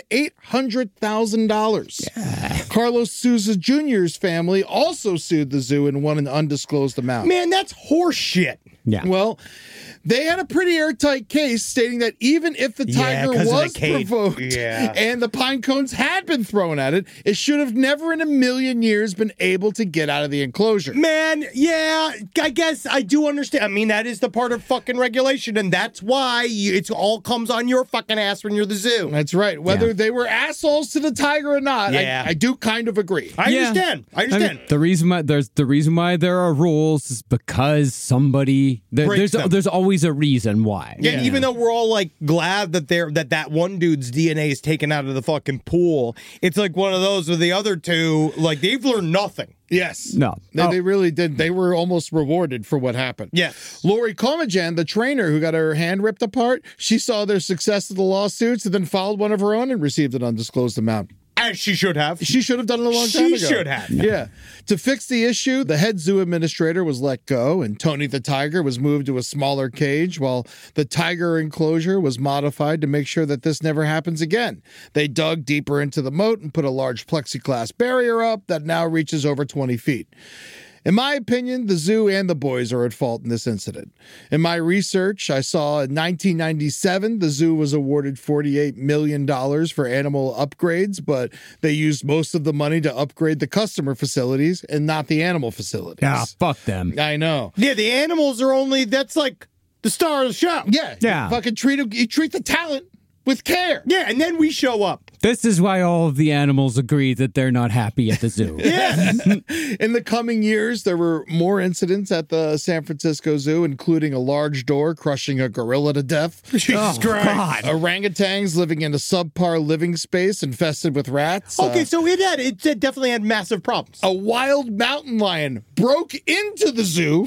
$800,000. Yeah. Carlos Souza Jr.'s family also sued the zoo and won an undisclosed amount. Man, that's horseshit. Yeah. Well, they had a pretty airtight case stating that even if the tiger was provoked and the pine cones had been thrown at it, it should have never in a million years been able to get out of the enclosure. Man, yeah, I guess I do understand. I mean, that is the part of fucking regulation, and that's why it all comes on your fucking ass when you're the zoo. That's right. Whether they were assholes to the tiger or not, I do kind of agree. I understand. I understand. I mean, the reason why there are rules is because somebody there's always a reason why. Yeah, and even though we're all like glad that that one dude's DNA is taken out of the fucking pool, it's like one of those with the other two, like they've learned nothing. Yes. No. They really did. They were almost rewarded for what happened. Yes. Lori Comajan, the trainer who got her hand ripped apart, she saw their success of the lawsuits and then filed one of her own and received an undisclosed amount. As she should have. She should have done it a long time ago. She should have. Yeah. To fix the issue, the head zoo administrator was let go, and Tony the tiger was moved to a smaller cage, while the tiger enclosure was modified to make sure that this never happens again. They dug deeper into the moat and put a large plexiglass barrier up that now reaches over 20 feet. In my opinion, the zoo and the boys are at fault in this incident. In my research, I saw in 1997, the zoo was awarded $48 million for animal upgrades, but they used most of the money to upgrade the customer facilities and not the animal facilities. Yeah, fuck them. I know. Yeah, the animals are only, that's like the star of the show. Yeah. Yeah. You treat the talent with care. Yeah, and then we show up. This is why all of the animals agree that they're not happy at the zoo. Yes. In the coming years, there were more incidents at the San Francisco Zoo, including a large door crushing a gorilla to death. Jesus Christ. God. Orangutans living in a subpar living space infested with rats. Okay, so it definitely had massive problems. A wild mountain lion broke into the zoo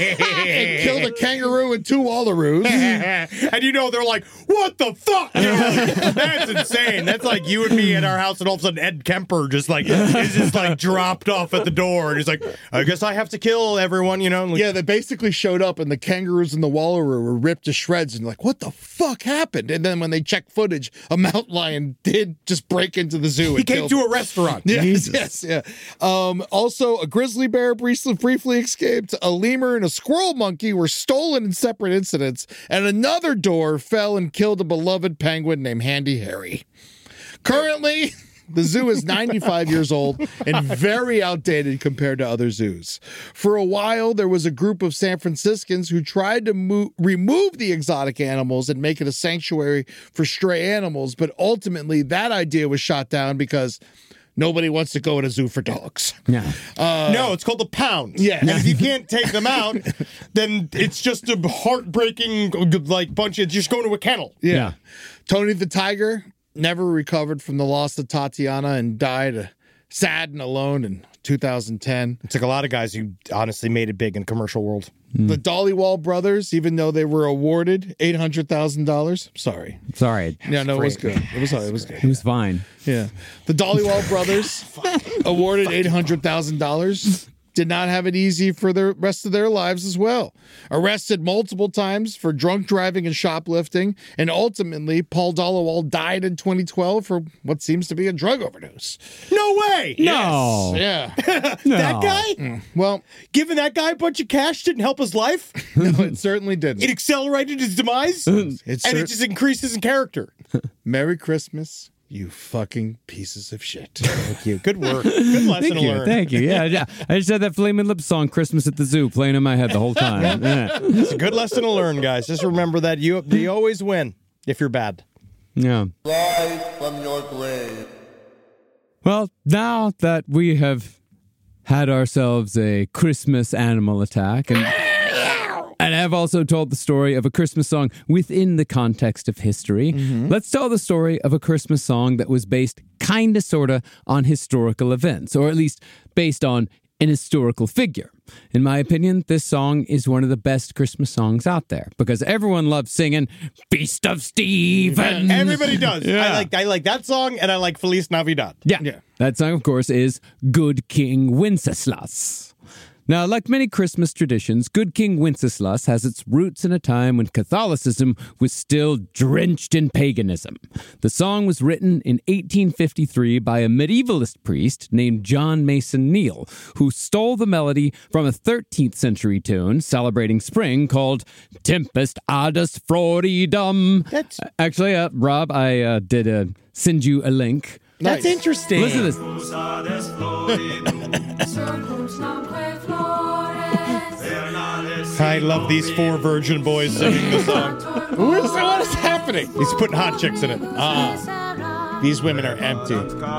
and killed a kangaroo and 2 wallaroos. And they're like, what the fuck? That's insane. That's like you and me at our house, and all of a sudden Ed Kemper is just dropped off at the door, and he's like, I guess I have to kill everyone, Yeah, they basically showed up, and the kangaroos and the wallaroo were ripped to shreds, and like, what the fuck happened? And then when they checked footage, a mountain lion did just break into the zoo. He came to a restaurant. Yes. Also, a grizzly bear briefly escaped. A lemur and a squirrel monkey were stolen in separate incidents, and another door fell and killed a beloved penguin named Handy Harry. Currently, The zoo is 95 years old and very outdated compared to other zoos. For a while, there was a group of San Franciscans who tried to remove the exotic animals and make it a sanctuary for stray animals, but ultimately that idea was shot down because nobody wants to go in a zoo for dogs. Yeah. No, it's called the pound. Yeah. And if you can't take them out, then it's just a heartbreaking, like, bunch of just going to a kennel. Yeah. Tony the Tiger never recovered from the loss of Tatiana and died sad and alone in 2010. It took a lot of guys who honestly made it big in the commercial world. The Dollywall brothers, even though they were awarded $800,000. Sorry. Yeah, no, it was good. It was good. It was fine. Yeah. The Dollywall brothers, awarded $800,000, did not have it easy for the rest of their lives as well. Arrested multiple times for drunk driving and shoplifting, and ultimately, Paul Dollywall died in 2012 for what seems to be a drug overdose. No way! No. Yeah. That guy? Well, giving that guy a bunch of cash didn't help his life? No, it certainly didn't. It accelerated his demise? It just increases in character. Merry Christmas, you fucking pieces of shit. Thank you. Good work. Good lesson to learn. Thank you. Yeah. I just had that Flaming Lips song, Christmas at the Zoo, playing in my head the whole time. Yeah. It's a good lesson to learn, guys. Just remember that you always win if you're bad. Yeah. Rise from your grave. Well, now that we have had ourselves a Christmas animal attack and I've also told the story of a Christmas song within the context of history, let's tell the story of a Christmas song that was based kinda sorta on historical events, or at least based on an historical figure. In my opinion, this song is one of the best Christmas songs out there because everyone loves singing Feast of Stephen. Everybody does. Yeah. I like that song, and I like Feliz Navidad. Yeah. That song, of course, is Good King Wenceslas. Now, like many Christmas traditions, Good King Wenceslas has its roots in a time when Catholicism was still drenched in paganism. The song was written in 1853 by a medievalist priest named John Mason Neal, who stole the melody from a 13th century tune celebrating spring called Tempest Adus Floridum. Actually, Rob, I did send you a link. That's interesting. Listen to this. I love these four virgin boys singing the song. What is happening? He's putting hot chicks in it. These women are empty.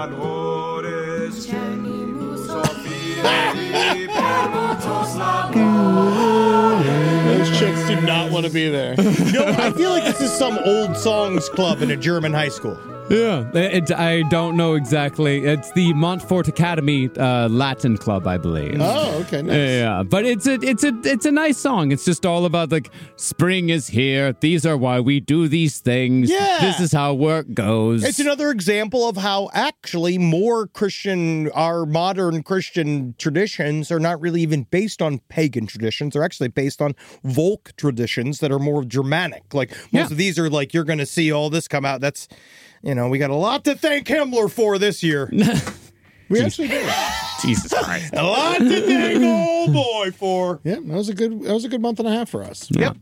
Those chicks do not want to be there. I feel like this is some old songs club in a German high school. Yeah, I don't know exactly. It's the Montfort Academy Latin Club, I believe. Oh, okay, nice. Yeah, but it's a nice song. It's just all about like spring is here. These are why we do these things. Yeah, this is how work goes. It's another example of how actually our modern Christian traditions are not really even based on pagan traditions. They're actually based on folk traditions that are more Germanic. Like most of these are like you're going to see all this come out. That's. We got a lot to thank Himmler for this year. We actually did. Jesus Christ. A lot to thank old boy for. Yeah, that was a good month and a half for us. Yep.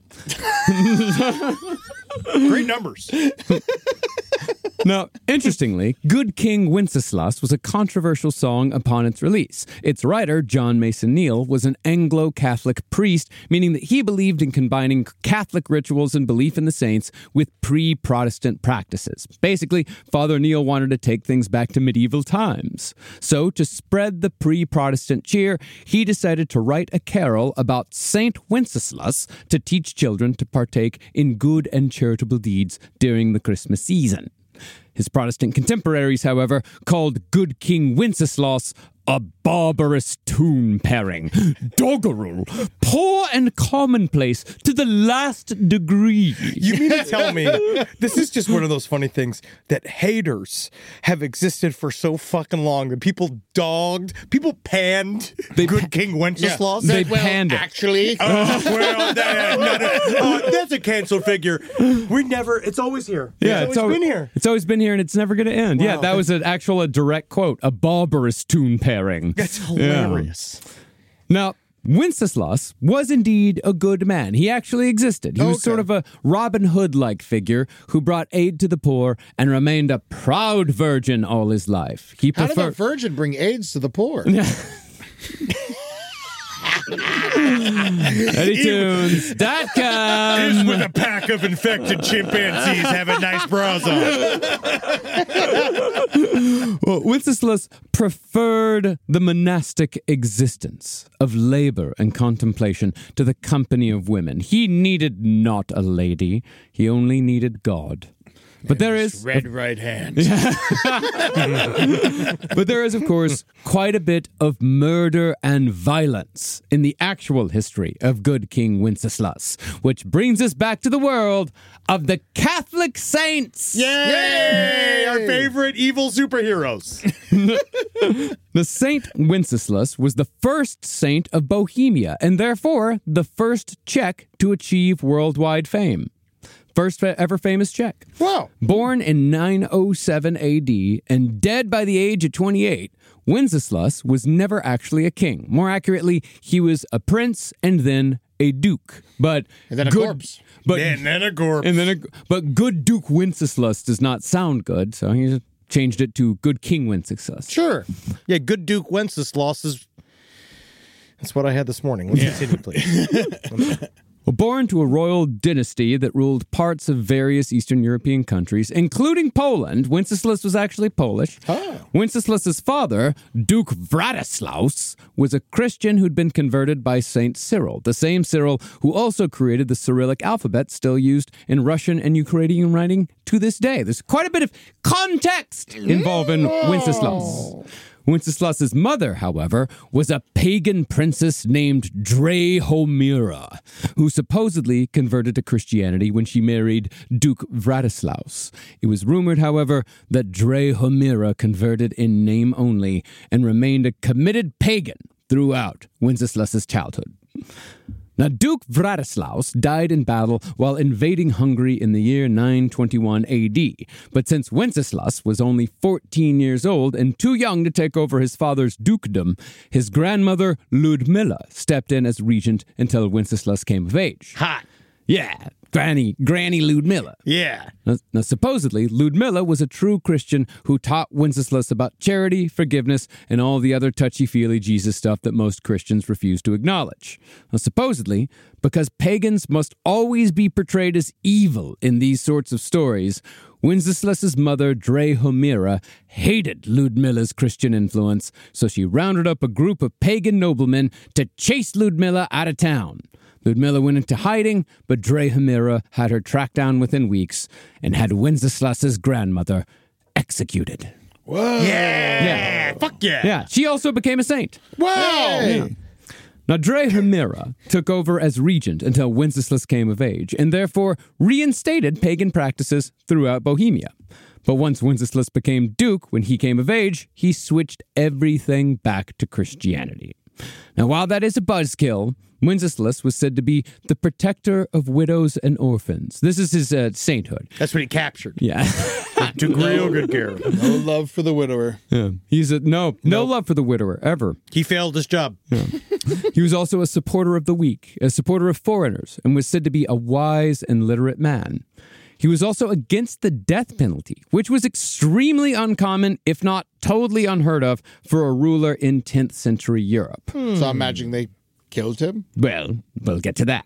Great numbers. Now, interestingly, Good King Wenceslas was a controversial song upon its release. Its writer, John Mason Neal, was an Anglo-Catholic priest, meaning that he believed in combining Catholic rituals and belief in the saints with pre-Protestant practices. Basically, Father Neal wanted to take things back to medieval times. So, to spread the pre-Protestant cheer, he decided to write a carol about Saint Wenceslas to teach children to partake in good and charitable deeds during the Christmas season. His Protestant contemporaries, however, called Good King Wenceslas a barbarous tune pairing, doggerel, poor and commonplace to the last degree. You mean to tell me this is just one of those funny things that haters have existed for so fucking long that people panned Good King Wenceslas? They panned it. Actually. That's a canceled figure. It's always here. Yeah, it's always been here. It's always been here and it's never going to end. Wow. Yeah, that was a direct quote, a barbarous tune pairing. That's hilarious. Now, Wenceslas was indeed a good man. He actually existed. He was sort of a Robin Hood-like figure who brought aid to the poor and remained a proud virgin all his life. How did a virgin bring AIDS to the poor? EddieTunes.com. Is with a pack of infected chimpanzees having nice bras on. Well, Wenceslas preferred the monastic existence of labor and contemplation to the company of women. He needed not a lady. He only needed God. But there is red right hand. But there is, of course, quite a bit of murder and violence in the actual history of good King Wenceslas, which brings us back to the world of the Catholic saints. Yay! Our favorite evil superheroes. The Saint Wenceslas was the first saint of Bohemia, and therefore the first Czech to achieve worldwide fame. First ever famous Czech. Wow. Born in 907 AD and dead by the age of 28, Wenceslas was never actually a king. More accurately, he was a prince and then a duke. But and then a corpse. And then a corpse. But good Duke Wenceslas does not sound good, so he changed it to good King Wenceslas. Sure. Yeah, good Duke Wenceslas is... That's what I had this morning. Let's continue, please. Well, born to a royal dynasty that ruled parts of various Eastern European countries, including Poland, Wenceslas was actually Polish. Oh. Wenceslas's father, Duke Wratislaus, was a Christian who'd been converted by Saint Cyril, the same Cyril who also created the Cyrillic alphabet still used in Russian and Ukrainian writing to this day. There's quite a bit of context involving Wenceslas. Wenceslas's mother, however, was a pagan princess named Drahomira, who supposedly converted to Christianity when she married Duke Wratislaus. It was rumored, however, that Drahomira converted in name only and remained a committed pagan throughout Wenceslas's childhood. Now, Duke Wratislaus died in battle while invading Hungary in the year 921 AD. But since Wenceslas was only 14 years old and too young to take over his father's dukedom, his grandmother Ludmilla stepped in as regent until Wenceslas came of age. Hot. Yeah, Granny Ludmilla. Yeah. Now, supposedly, Ludmilla was a true Christian who taught Wenceslas about charity, forgiveness, and all the other touchy-feely Jesus stuff that most Christians refuse to acknowledge. Now, supposedly, because pagans must always be portrayed as evil in these sorts of stories, Wenceslas's mother, Drahomira, hated Ludmilla's Christian influence, so she rounded up a group of pagan noblemen to chase Ludmilla out of town. Ludmilla went into hiding, but Drahomira had her tracked down within weeks and had Wenceslas's grandmother executed. Whoa. Yeah. Fuck yeah. Yeah, she also became a saint. Wow. Yeah. Now, Drahomira took over as regent until Wenceslas came of age, and therefore reinstated pagan practices throughout Bohemia. But once Wenceslas became duke, when he came of age, he switched everything back to Christianity. Now, while that is a buzzkill, Wenceslas was said to be the protector of widows and orphans. This is his sainthood. That's what he captured. Yeah. Took real good care of him. No love for the widower. Yeah. He's no love for the widower, ever. He failed his job. Yeah. He was also a supporter of the weak, a supporter of foreigners, and was said to be a wise and literate man. He was also against the death penalty, which was extremely uncommon, if not totally unheard of, for a ruler in 10th century Europe. So I'm imagining they killed him? Well, we'll get to that.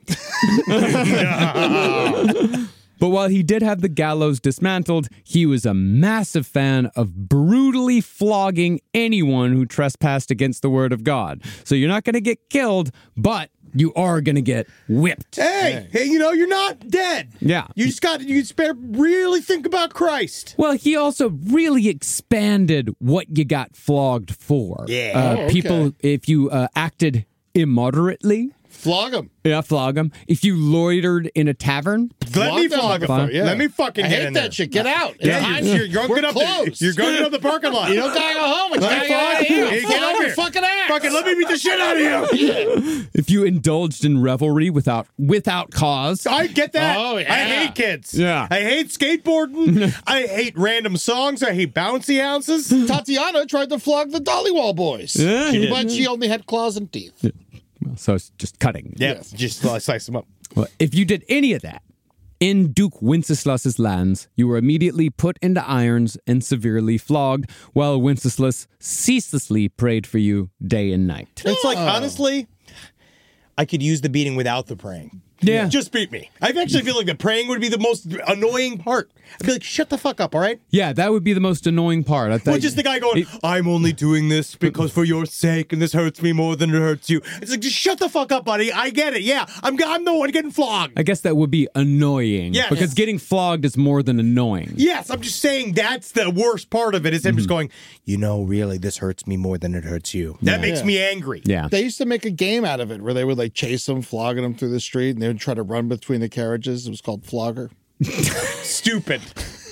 But while he did have the gallows dismantled, he was a massive fan of brutally flogging anyone who trespassed against the word of God. So you're not going to get killed, but you are going to get whipped. Hey, you know, you're not dead. Yeah. You just really think about Christ. Well, he also really expanded what you got flogged for. Yeah. People, if you acted immoderately. Flog him. Yeah, flog him. If you loitered in a tavern. Let me flog him. Yeah. Let me fucking I get hate in that there. shit. Get out. Yeah, you're going up the parking lot. You don't gotta go home. It's gotta get out of here. Get over your fucking ass. Fucking let me beat the shit out of you. If you indulged in revelry without cause. I get that. Oh, yeah. I hate kids. Yeah. I hate skateboarding. I hate random songs. I hate bouncy houses. Tatiana tried to flog the Dollywall boys. Yeah. But she only had claws and teeth. So it's just cutting. Yeah, just slice them up. Well, if you did any of that in Duke Wenceslas's lands, you were immediately put into irons and severely flogged, while Wenceslas ceaselessly prayed for you day and night. It's like, honestly, I could use the beating without the praying. Yeah. Just beat me. I actually feel like the praying would be the most annoying part. I'd be like, shut the fuck up, all right? Yeah, that would be the most annoying part. I Well, just the guy going, I'm only doing this because for your sake, and this hurts me more than it hurts you. It's like, just shut the fuck up, buddy. I get it. Yeah, I'm the one getting flogged. I guess that would be annoying. Yes. Because getting flogged is more than annoying. Yes, I'm just saying that's the worst part of it is him just going, really, this hurts me more than it hurts you. That makes me angry. Yeah. They used to make a game out of it where they would like chase them, flogging them through the street, and they would try to run between the carriages. It was called Flogger. Stupid.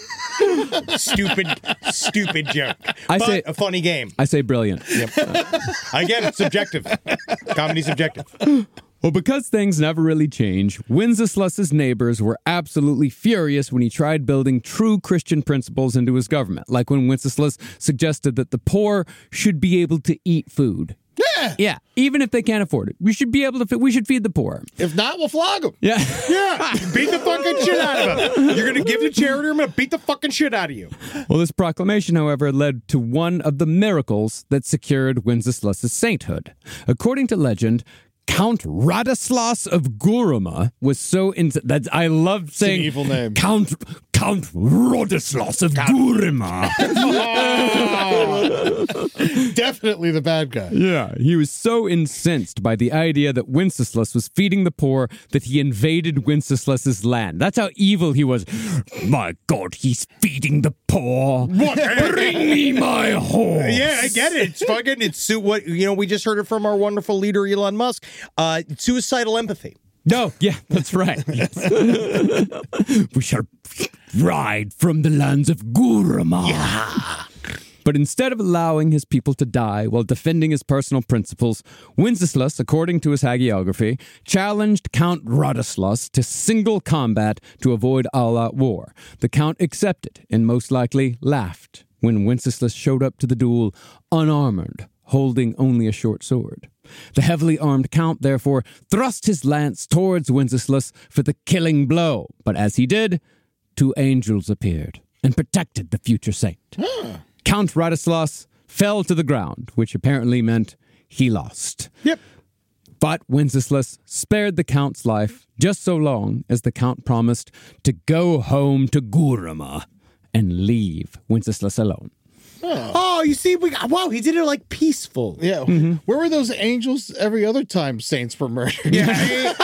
Stupid joke. I say a funny game. I say brilliant. Yep. Again, it's subjective. Comedy's subjective. Well, because things never really change, Wenceslas's neighbors were absolutely furious when he tried building true Christian principles into his government, like when Wenceslas suggested that the poor should be able to eat food. Yeah, even if they can't afford it. We should be able to we should feed the poor. If not, we'll flog them. Yeah. Yeah, beat the fucking shit out of them. You're going to give to charity, I'm going to beat the fucking shit out of you. Well, this proclamation, however, led to one of the miracles that secured Wenceslas's sainthood. According to legend, Count Radislas of Guruma was so into that. I love saying an evil name. Count Radislas of Guruma. Definitely the bad guy. Yeah, he was so incensed by the idea that Wenceslas was feeding the poor that he invaded Wenceslas's land. That's how evil he was. My God, he's feeding the poor. What? Bring me my horse. Yeah, I get it. It's fucking, what, we just heard it from our wonderful leader, Elon Musk. Suicidal empathy. No, yeah, that's right. Yes. We shall ride from the lands of Guruma. Yeah. But instead of allowing his people to die while defending his personal principles, Wenceslas, according to his hagiography, challenged Count Radislas to single combat to avoid all-out war. The Count accepted and most likely laughed when Wenceslas showed up to the duel unarmored, holding only a short sword. The heavily armed Count, therefore, thrust his lance towards Wenceslas for the killing blow. But as he did, two angels appeared and protected the future saint. Count Radislas fell to the ground, which apparently meant he lost. Yep. But Wenceslas spared the Count's life just so long as the Count promised to go home to Guruma and leave Wenceslas alone. Oh, you see, he did it like peaceful. Yeah. Where were those angels every other time saints were murdered? Yeah.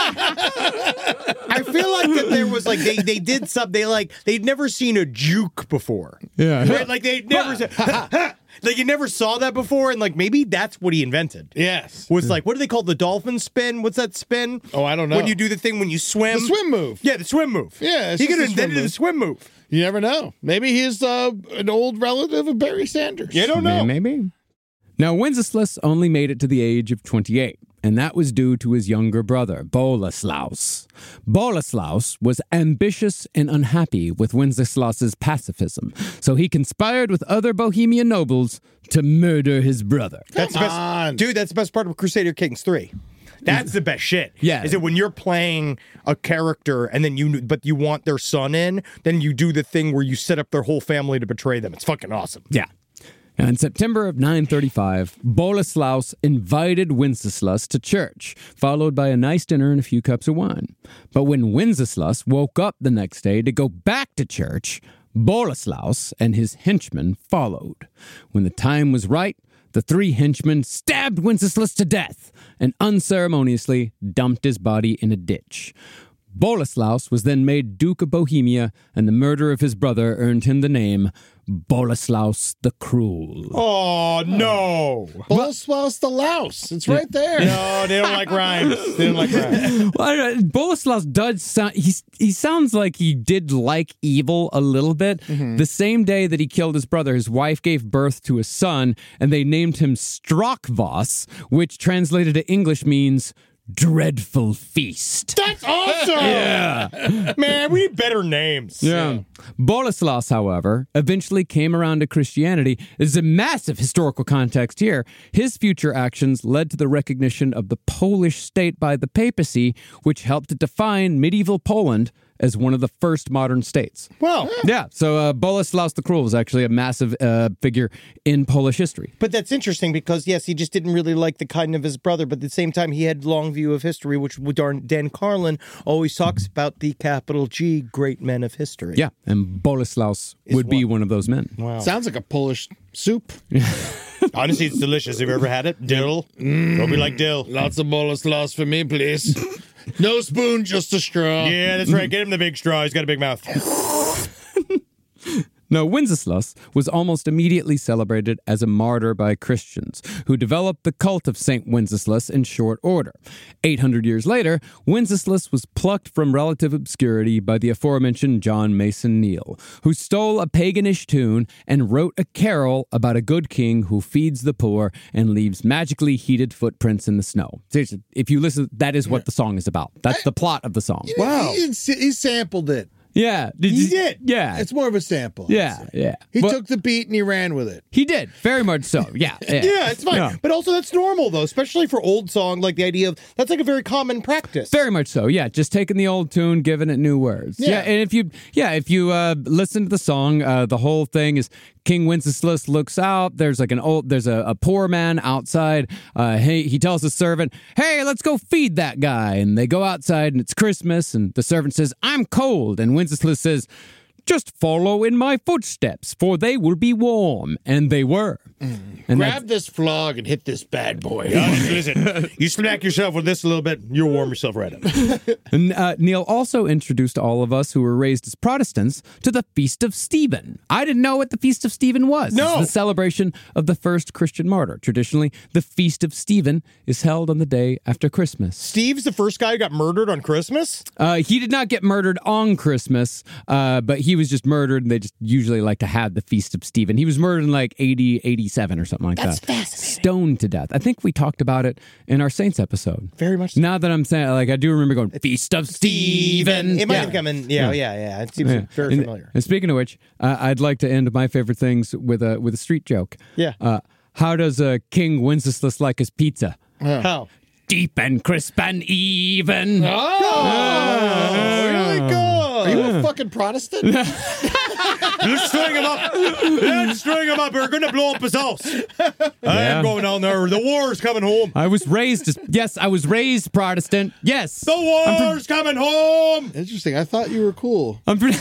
I feel like that there was like they did something they'd never seen a juke before. Yeah. Right? Like they'd never like you never saw that before, and like maybe that's what he invented. Yes. Was like, what do they call the dolphin spin? What's that spin? Oh, I don't know. When you do the thing when you swim. The swim move. Yeah, the swim move. Yeah, it's he could just have a swim invented move. the swim move. You never know. Maybe he's an old relative of Barry Sanders. You don't know. Maybe. Now, Wenceslas only made it to the age of 28, and that was due to his younger brother, Boleslaus. Boleslaus was ambitious and unhappy with Wenceslas's pacifism, so he conspired with other Bohemian nobles to murder his brother. That's the best, dude. That's the best part of Crusader Kings 3. That's the best shit. Yeah. Is it when you're playing a character and then you want their son in, then you do the thing where you set up their whole family to betray them. It's fucking awesome. Yeah. And in September of 935, Boleslaus invited Wenceslas to church, followed by a nice dinner and a few cups of wine. But when Wenceslas woke up the next day to go back to church, Boleslaus and his henchmen followed. When the time was right, the three henchmen stabbed Wenceslas to death and unceremoniously dumped his body in a ditch. Boleslaus was then made Duke of Bohemia, and the murder of his brother earned him the name Boleslaus the Cruel. Oh, no. Boleslaus the Louse. It's right there. No, they don't like rhymes. They don't like rhymes. Well, Boleslaus does sound... He sounds like he did like evil a little bit. The same day that he killed his brother, his wife gave birth to a son, and they named him Strakvas, which translated to English means Dreadful Feast. That's awesome! Yeah. Man, we need better names. Yeah. Boleslas, however, eventually came around to Christianity. There's a massive historical context here. His future actions led to the recognition of the Polish state by the papacy, which helped to define medieval Poland as one of the first modern states. Wow. Yeah, so Boleslas the Cruel was actually a massive figure in Polish history. But that's interesting because, yes, he just didn't really like the kind of his brother, but at the same time, he had long view of history, which Dan Carlin always talks about the capital G, great men of history. Yeah, and Boleslas would be one of those men. Wow. Sounds like a Polish soup. Honestly, it's delicious. Have you ever had it? Dill? Don't be like dill. Lots of Boleslas for me, please. No spoon, just a straw. Yeah, that's right. Get him the big straw. He's got a big mouth. Now, Wenceslas was almost immediately celebrated as a martyr by Christians, who developed the cult of St. Wenceslas in short order. 800 years later, Wenceslas was plucked from relative obscurity by the aforementioned John Mason Neale, who stole a paganish tune and wrote a carol about a good king who feeds the poor and leaves magically heated footprints in the snow. Seriously, if you listen, that is what the song is about. That's the plot of the song. Wow. He sampled it. Yeah. He did. Yeah. It's more of a sample. Yeah, yeah. He took the beat and he ran with it. He did. Very much so. Yeah. Yeah, it's fine. Yeah. But also that's normal, though, especially for old song, like the idea of, that's like a very common practice. Very much so. Yeah. Just taking the old tune, giving it new words. Yeah. And if you listen to the song, the whole thing is King Wenceslas looks out. There's like there's a poor man outside. He tells his servant, "Hey, let's go feed that guy." And they go outside and it's Christmas. And the servant says, "I'm cold." And Wenceslas says, "Just follow in my footsteps, for they will be warm." And they were. And Grab this flog and hit this bad boy. Listen, you smack yourself with this a little bit, you'll warm yourself right up. And Neale also introduced all of us who were raised as Protestants to the Feast of Stephen. I didn't know what the Feast of Stephen was. No. It's the celebration of the first Christian martyr. Traditionally, the Feast of Stephen is held on the day after Christmas. Steve's the first guy who got murdered on Christmas? He did not get murdered on Christmas, but he was just murdered, and they just usually like to have the Feast of Stephen. He was murdered in like 87 or something like That's that. fascinating. Stoned to death. I think we talked about it in our Saints episode. Very much so. Now that I'm saying, like, I do remember going, Feast of Stephen. It might have come in. Yeah. It seems very familiar. And speaking of which, I'd like to end my favorite things with a street joke. Yeah. How does King Wenceslas like his pizza? How? Deep and crisp and even. Really good. Are you a fucking Protestant? Let's string him up. Let's string him up. We're going to blow up his house. I am going down there. The war's coming home. I was raised Protestant. Yes. The war's coming home. Interesting. I thought you were cool. I'm from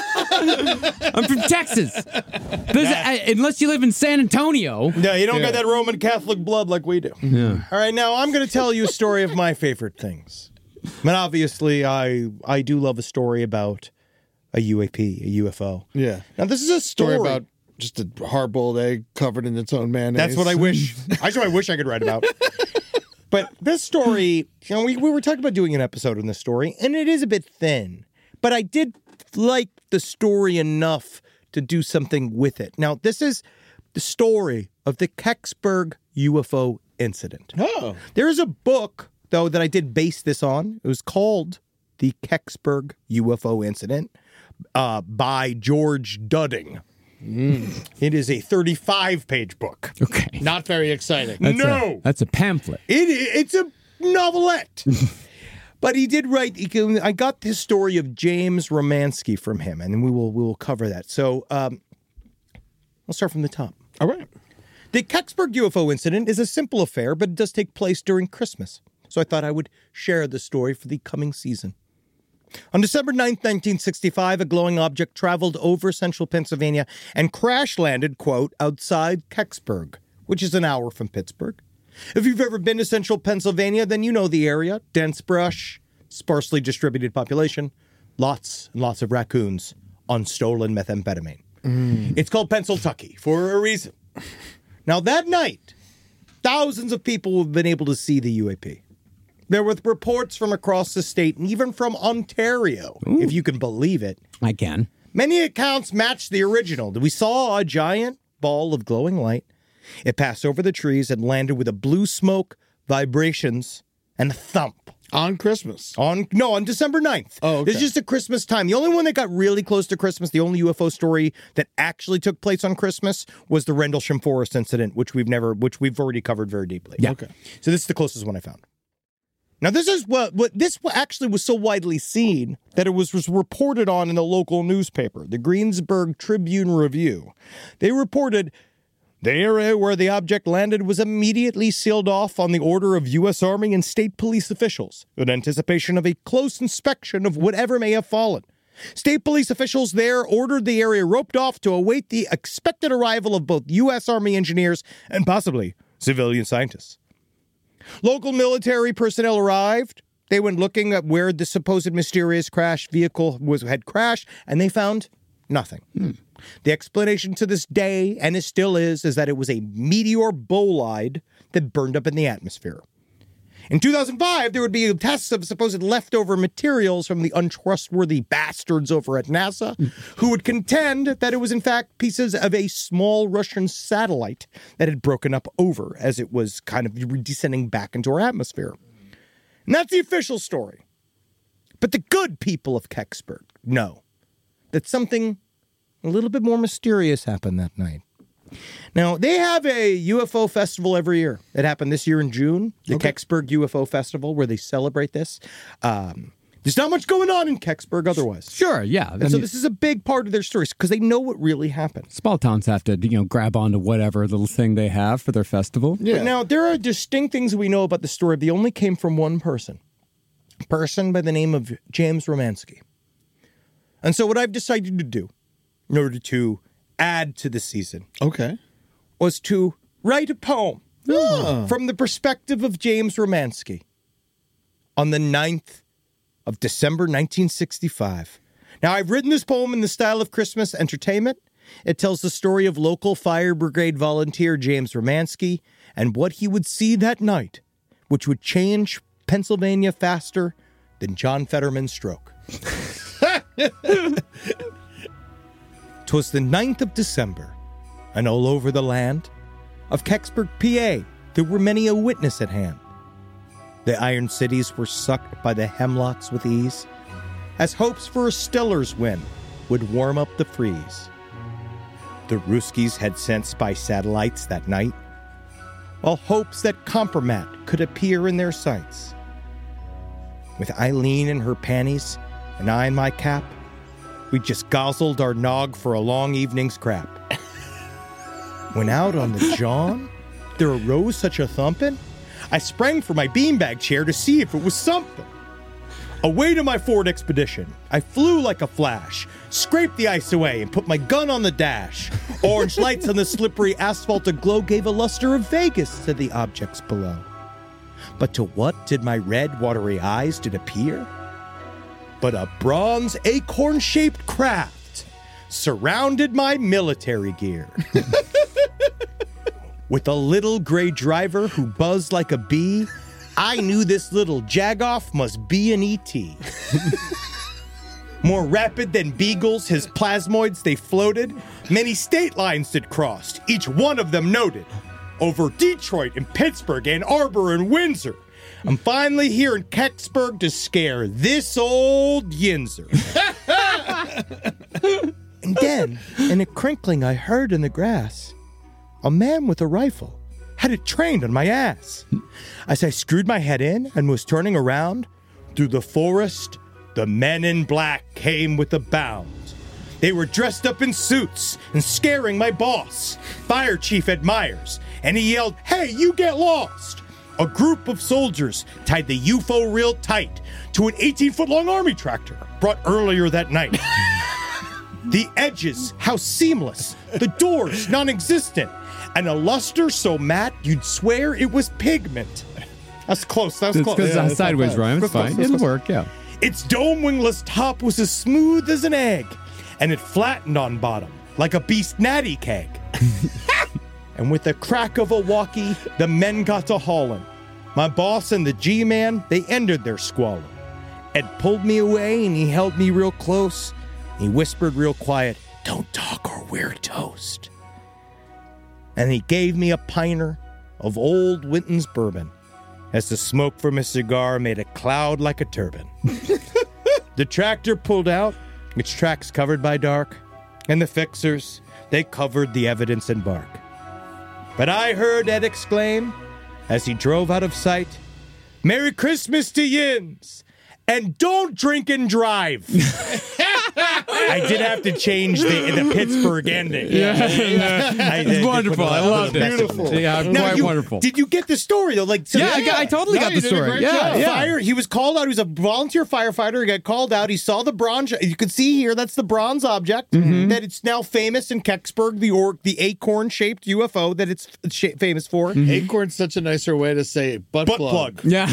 Texas. Unless you live in San Antonio. No, you don't got that Roman Catholic blood like we do. Yeah. All right, now I'm going to tell you a story of my favorite things. But obviously, I do love a story about a UAP, a UFO. Yeah. Now, this is a story about just a hard-boiled egg covered in its own mayonnaise. That's what I wish. That's what I wish I could write about. But this story, we were talking about doing an episode on this story, and it is a bit thin. But I did like the story enough to do something with it. Now, this is the story of the Kecksburg UFO incident. Oh. There is a book, though, that I did base this on. It was called The Kecksburg UFO Incident by George Dudding. It is a 35-page book. Okay. Not very exciting. That's a pamphlet. It's a novelette. But he did write, I got this story of James Romansky from him, and we will cover that. So I'll start from the top. All right. The Kecksburg UFO incident is a simple affair, but it does take place during Christmas. So I thought I would share the story for the coming season. On December 9th, 1965, a glowing object traveled over central Pennsylvania and crash-landed, quote, outside Kecksburg, which is an hour from Pittsburgh. If you've ever been to central Pennsylvania, then you know the area. Dense brush, sparsely distributed population, lots and lots of raccoons on stolen methamphetamine. It's called Pennsyltucky for a reason. Now, that night, thousands of people have been able to see the UAP. There were reports from across the state and even from Ontario, if you can believe it. I can. Many accounts matched the original. We saw a giant ball of glowing light. It passed over the trees and landed with a blue smoke, vibrations, and a thump. On Christmas. On December 9th. Oh, okay. It's just a Christmas time. The only one that got really close to Christmas, the only UFO story that actually took place on Christmas was the Rendlesham Forest incident, which we've already covered very deeply. Yeah. Okay. So this is the closest one I found. Now, this is what this actually was so widely seen that it was reported on in the local newspaper, the Greensburg Tribune Review. They reported the area where the object landed was immediately sealed off on the order of U.S. Army and state police officials in anticipation of a close inspection of whatever may have fallen. State police officials there ordered the area roped off to await the expected arrival of both U.S. Army engineers and possibly civilian scientists. Local military personnel arrived. They went looking at where the supposed mysterious crash vehicle had crashed, and they found nothing. The explanation to this day, and it still is that it was a meteor bolide that burned up in the atmosphere. In 2005, there would be tests of supposed leftover materials from the untrustworthy bastards over at NASA, who would contend that it was in fact pieces of a small Russian satellite that had broken up over as it was kind of descending back into our atmosphere. And that's the official story. But the good people of Kecksburg know that something a little bit more mysterious happened that night. Now, they have a UFO festival every year. It happened this year in June, the Kecksburg UFO Festival, where they celebrate this. There's not much going on in Kecksburg otherwise. Sure, yeah. And so this is a big part of their stories because they know what really happened. Small towns have to, grab onto whatever little thing they have for their festival. Yeah. But now, there are distinct things we know about the story. They only came from one person. A person by the name of James Romanski. And so what I've decided to do in order to add to the season was to write a poem from the perspective of James Romanski on the 9th of December, 1965. Now, I've written this poem in the style of Christmas entertainment. It tells the story of local fire brigade volunteer James Romanski and what he would see that night, which would change Pennsylvania faster than John Fetterman's stroke. 'Twas the 9th of December, and all over the land of Kecksburg, PA, there were many a witness at hand. The iron cities were sucked by the hemlocks with ease, as hopes for a Stiller's win would warm up the freeze. The Ruskies had sensed by satellites that night, while hopes that compromat could appear in their sights. With Eileen in her panties and I in my cap, we just guzzled our nog for a long evening's crap. When out on the John, there arose such a thumping, I sprang from my beanbag chair to see if it was something. Away to my Ford Expedition, I flew like a flash, scraped the ice away and put my gun on the dash. Orange lights on the slippery asphalt aglow gave a luster of Vegas to the objects below. But to what did my red, watery eyes did appear? But a bronze acorn-shaped craft surrounded my military gear. With a little gray driver who buzzed like a bee, I knew this little jagoff must be an E.T. More rapid than beagles, his plasmoids they floated. Many state lines did crossed, each one of them noted. Over Detroit and Pittsburgh, Ann Arbor and Windsor. I'm finally here in Kecksburg to scare this old Yinzer. And then, in a crinkling I heard in the grass, a man with a rifle had it trained on my ass. As I screwed my head in and was turning around, through the forest, the men in black came with a bound. They were dressed up in suits and scaring my boss, Fire Chief Ed Myers, and he yelled, "Hey, you get lost!" A group of soldiers tied the UFO real tight to an 18-foot-long army tractor brought earlier that night. The edges, how seamless, the doors non-existent, and a luster so matte you'd swear it was pigment. That's close, that was close. It's because sideways rhyme, it's fine, it'll work, yeah. Its dome wingless top was as smooth as an egg, and it flattened on bottom like a beast natty keg. And with the crack of a walkie, the men got to hauling. My boss and the G-man, they ended their squalling. Ed pulled me away and he held me real close. He whispered real quiet, "Don't talk or we're toast." And he gave me a piner of old Winton's bourbon. as the smoke from his cigar made a cloud like a turban. The tractor pulled out, its tracks covered by dark, and the fixers, they covered the evidence in bark. But I heard Ed exclaim, as he drove out of sight, "Merry Christmas to yins, and don't drink and drive." I did have to change the Pittsburgh ending. It's wonderful. I loved it. Beautiful. Yeah, quite wonderful. Did you get the story though? Like, so I totally got the you did a story. great Yeah, job. yeah. Fire. He was called out. He was a volunteer firefighter. He got called out. He saw the bronze. You can see here. That's the bronze object that it's now famous in Kecksburg. The acorn-shaped UFO that it's famous for. Acorn's such a nicer way to say butt plug. Yeah.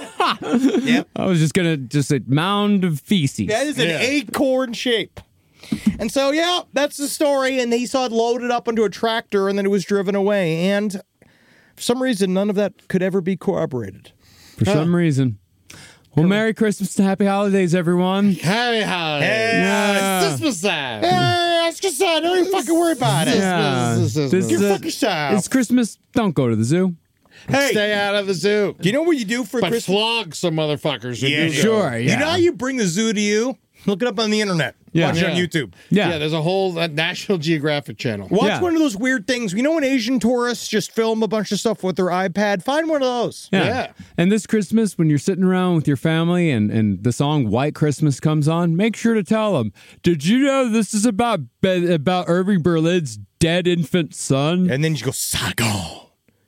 Yep. I was just gonna say mound of feces. That is an acorn shape. And so, yeah, that's the story. And he saw it loaded up onto a tractor, and then it was driven away. And for some reason, none of that could ever be corroborated. For some reason. Well, Merry Christmas and Happy Holidays, everyone. Happy holidays. Yeah. It's Christmas time. That's just sad. Don't even fucking worry about it. Christmas. You fuck yourself. It's Christmas. Don't go to the zoo. Hey, Stay out of the zoo. do you know what you do for But Christmas? flog some motherfuckers. who do go. Sure, yeah. You know how you bring the zoo to you? Look it up on the internet. Yeah. Watch it on Yeah. YouTube. Yeah. There's a whole National Geographic channel. Watch Yeah. one of those weird things. You know when Asian tourists just film a bunch of stuff with their iPad? Find one of those. Yeah. And this Christmas, when you're sitting around with your family and the song White Christmas comes on, make sure to tell them, did you know this is about Irving Berlin's dead infant son? And then you go, Saigon.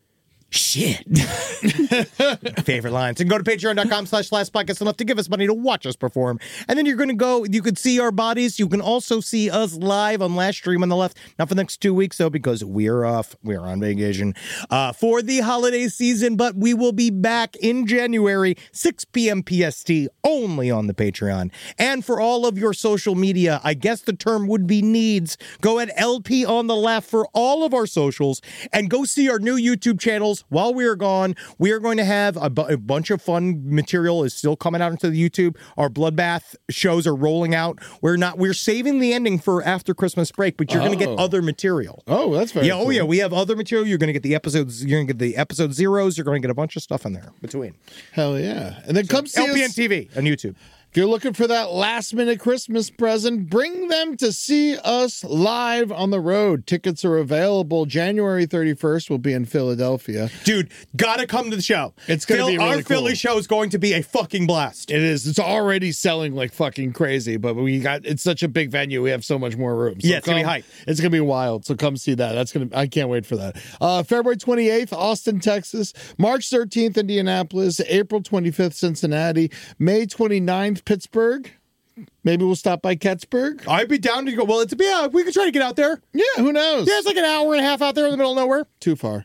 Shit. Favorite lines. And go to patreon.com/lastpodcast enough to give us money to watch us perform. And then you're going to go, you could see our bodies. You can also see us live on last stream on the left. Not for the next 2 weeks, though, because we're off. We're on vacation for the holiday season. But we will be back in January, 6 p.m. PST, only on the Patreon. And for all of your social media, I guess the term would be needs. Go at LP on the left for all of our socials and go see our new YouTube channels. While we are gone, we are going to have a bunch of fun material is still coming out into the YouTube. Our Bloodbath shows are rolling out. We're saving the ending for after Christmas break, but you're going to get other material. Oh, that's very cool. Oh yeah, we have other material. You're going to get the episodes. You're going to get the episode zeros. You're going to get a bunch of stuff in there between. Hell yeah. And then come see LPN us. TV on YouTube. If you're looking for that last-minute Christmas present, bring them to see us live on the road. Tickets are available. January 31st will be in Philadelphia. Dude, gotta come to the show. It's going to be really Our cool. Philly show is going to be a fucking blast. It is. It's already selling like fucking crazy, but it's such a big venue. We have so much more room. So Yeah, it's gonna be hype. It's going to be wild. So come see that. I can't wait for that. February 28th, Austin, Texas. March 13th, Indianapolis. April 25th, Cincinnati. May 29th, Pittsburgh. Maybe we'll stop by Kettsburg. I'd be down to go. Well, we could try to get out there. Yeah, who knows? Yeah, it's like an hour and a half out there in the middle of nowhere. Too far.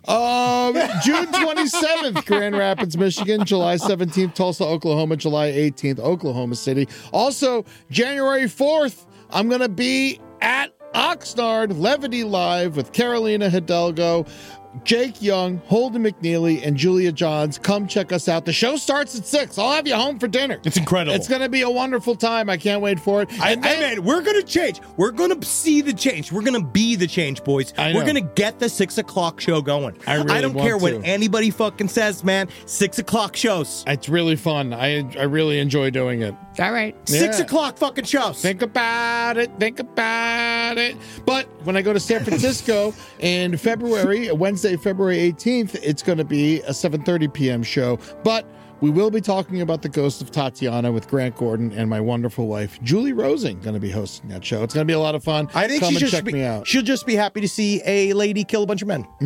June 27th, Grand Rapids, Michigan. July 17th, Tulsa, Oklahoma. July 18th, Oklahoma City. Also, January 4th, I'm going to be at Oxnard, Levity Live with Carolina Hidalgo, Jake Young, Holden McNeely, and Julia Johns. Come check us out. The show starts at 6. I'll have you home for dinner. It's incredible. It's going to be a wonderful time. I can't wait for it. Man, we're going to change. We're going to see the change. We're going to be the change, boys. I know. We're going to get the 6 o'clock show going. I really don't want care what to. anybody fucking says, man. 6 o'clock shows. It's really fun. I really enjoy doing it. All right. 6 Yeah. o'clock fucking shows. Think about it. Think about it. But when I go to San Francisco in February, Wednesday, February 18th, it's going to be a 7:30 p.m. show. But we will be talking about the Ghost of Tatiana with Grant Gordon and my wonderful wife, Julie Rosing, going to be hosting that show. It's going to be a lot of fun. I think Come and check me out. she'll just be happy to see a lady kill a bunch of men.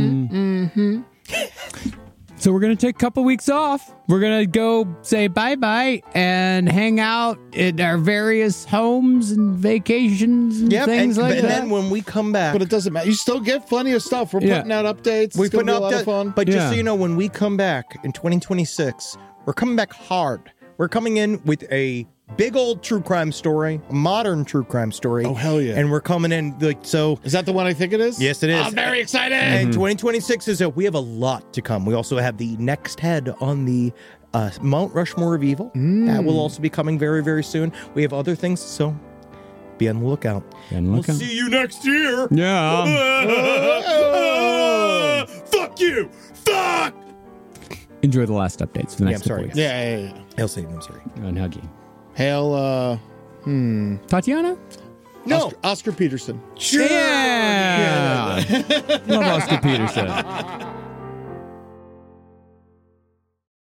So we're going to take a couple weeks off. We're going to go say bye-bye and hang out in our various homes and vacations and things like that. And then when we come back, But it doesn't matter. You still get plenty of stuff. We're putting out updates. we It's going put to be a up lot of fun. But just Yeah. so you know, when we come back in 2026, we're coming back hard. We're coming in with a big old true crime story, a modern true crime story. Oh, hell yeah. And we're coming in like so. Is that the one I think it is? Yes, it is. I'm very excited. And 2026 is we have a lot to come. We also have the next head on the Mount Rushmore of Evil. That will also be coming very, very soon. We have other things, so be on the lookout. We'll see you next year. Yeah. Fuck you. Fuck. enjoy the last updates for the next I'm sorry. couple weeks. Yeah. Hail Satan, I'm sorry. And Huggy. Hail, Tatiana? No. Oscar Peterson. Yeah. Love Oscar Peterson.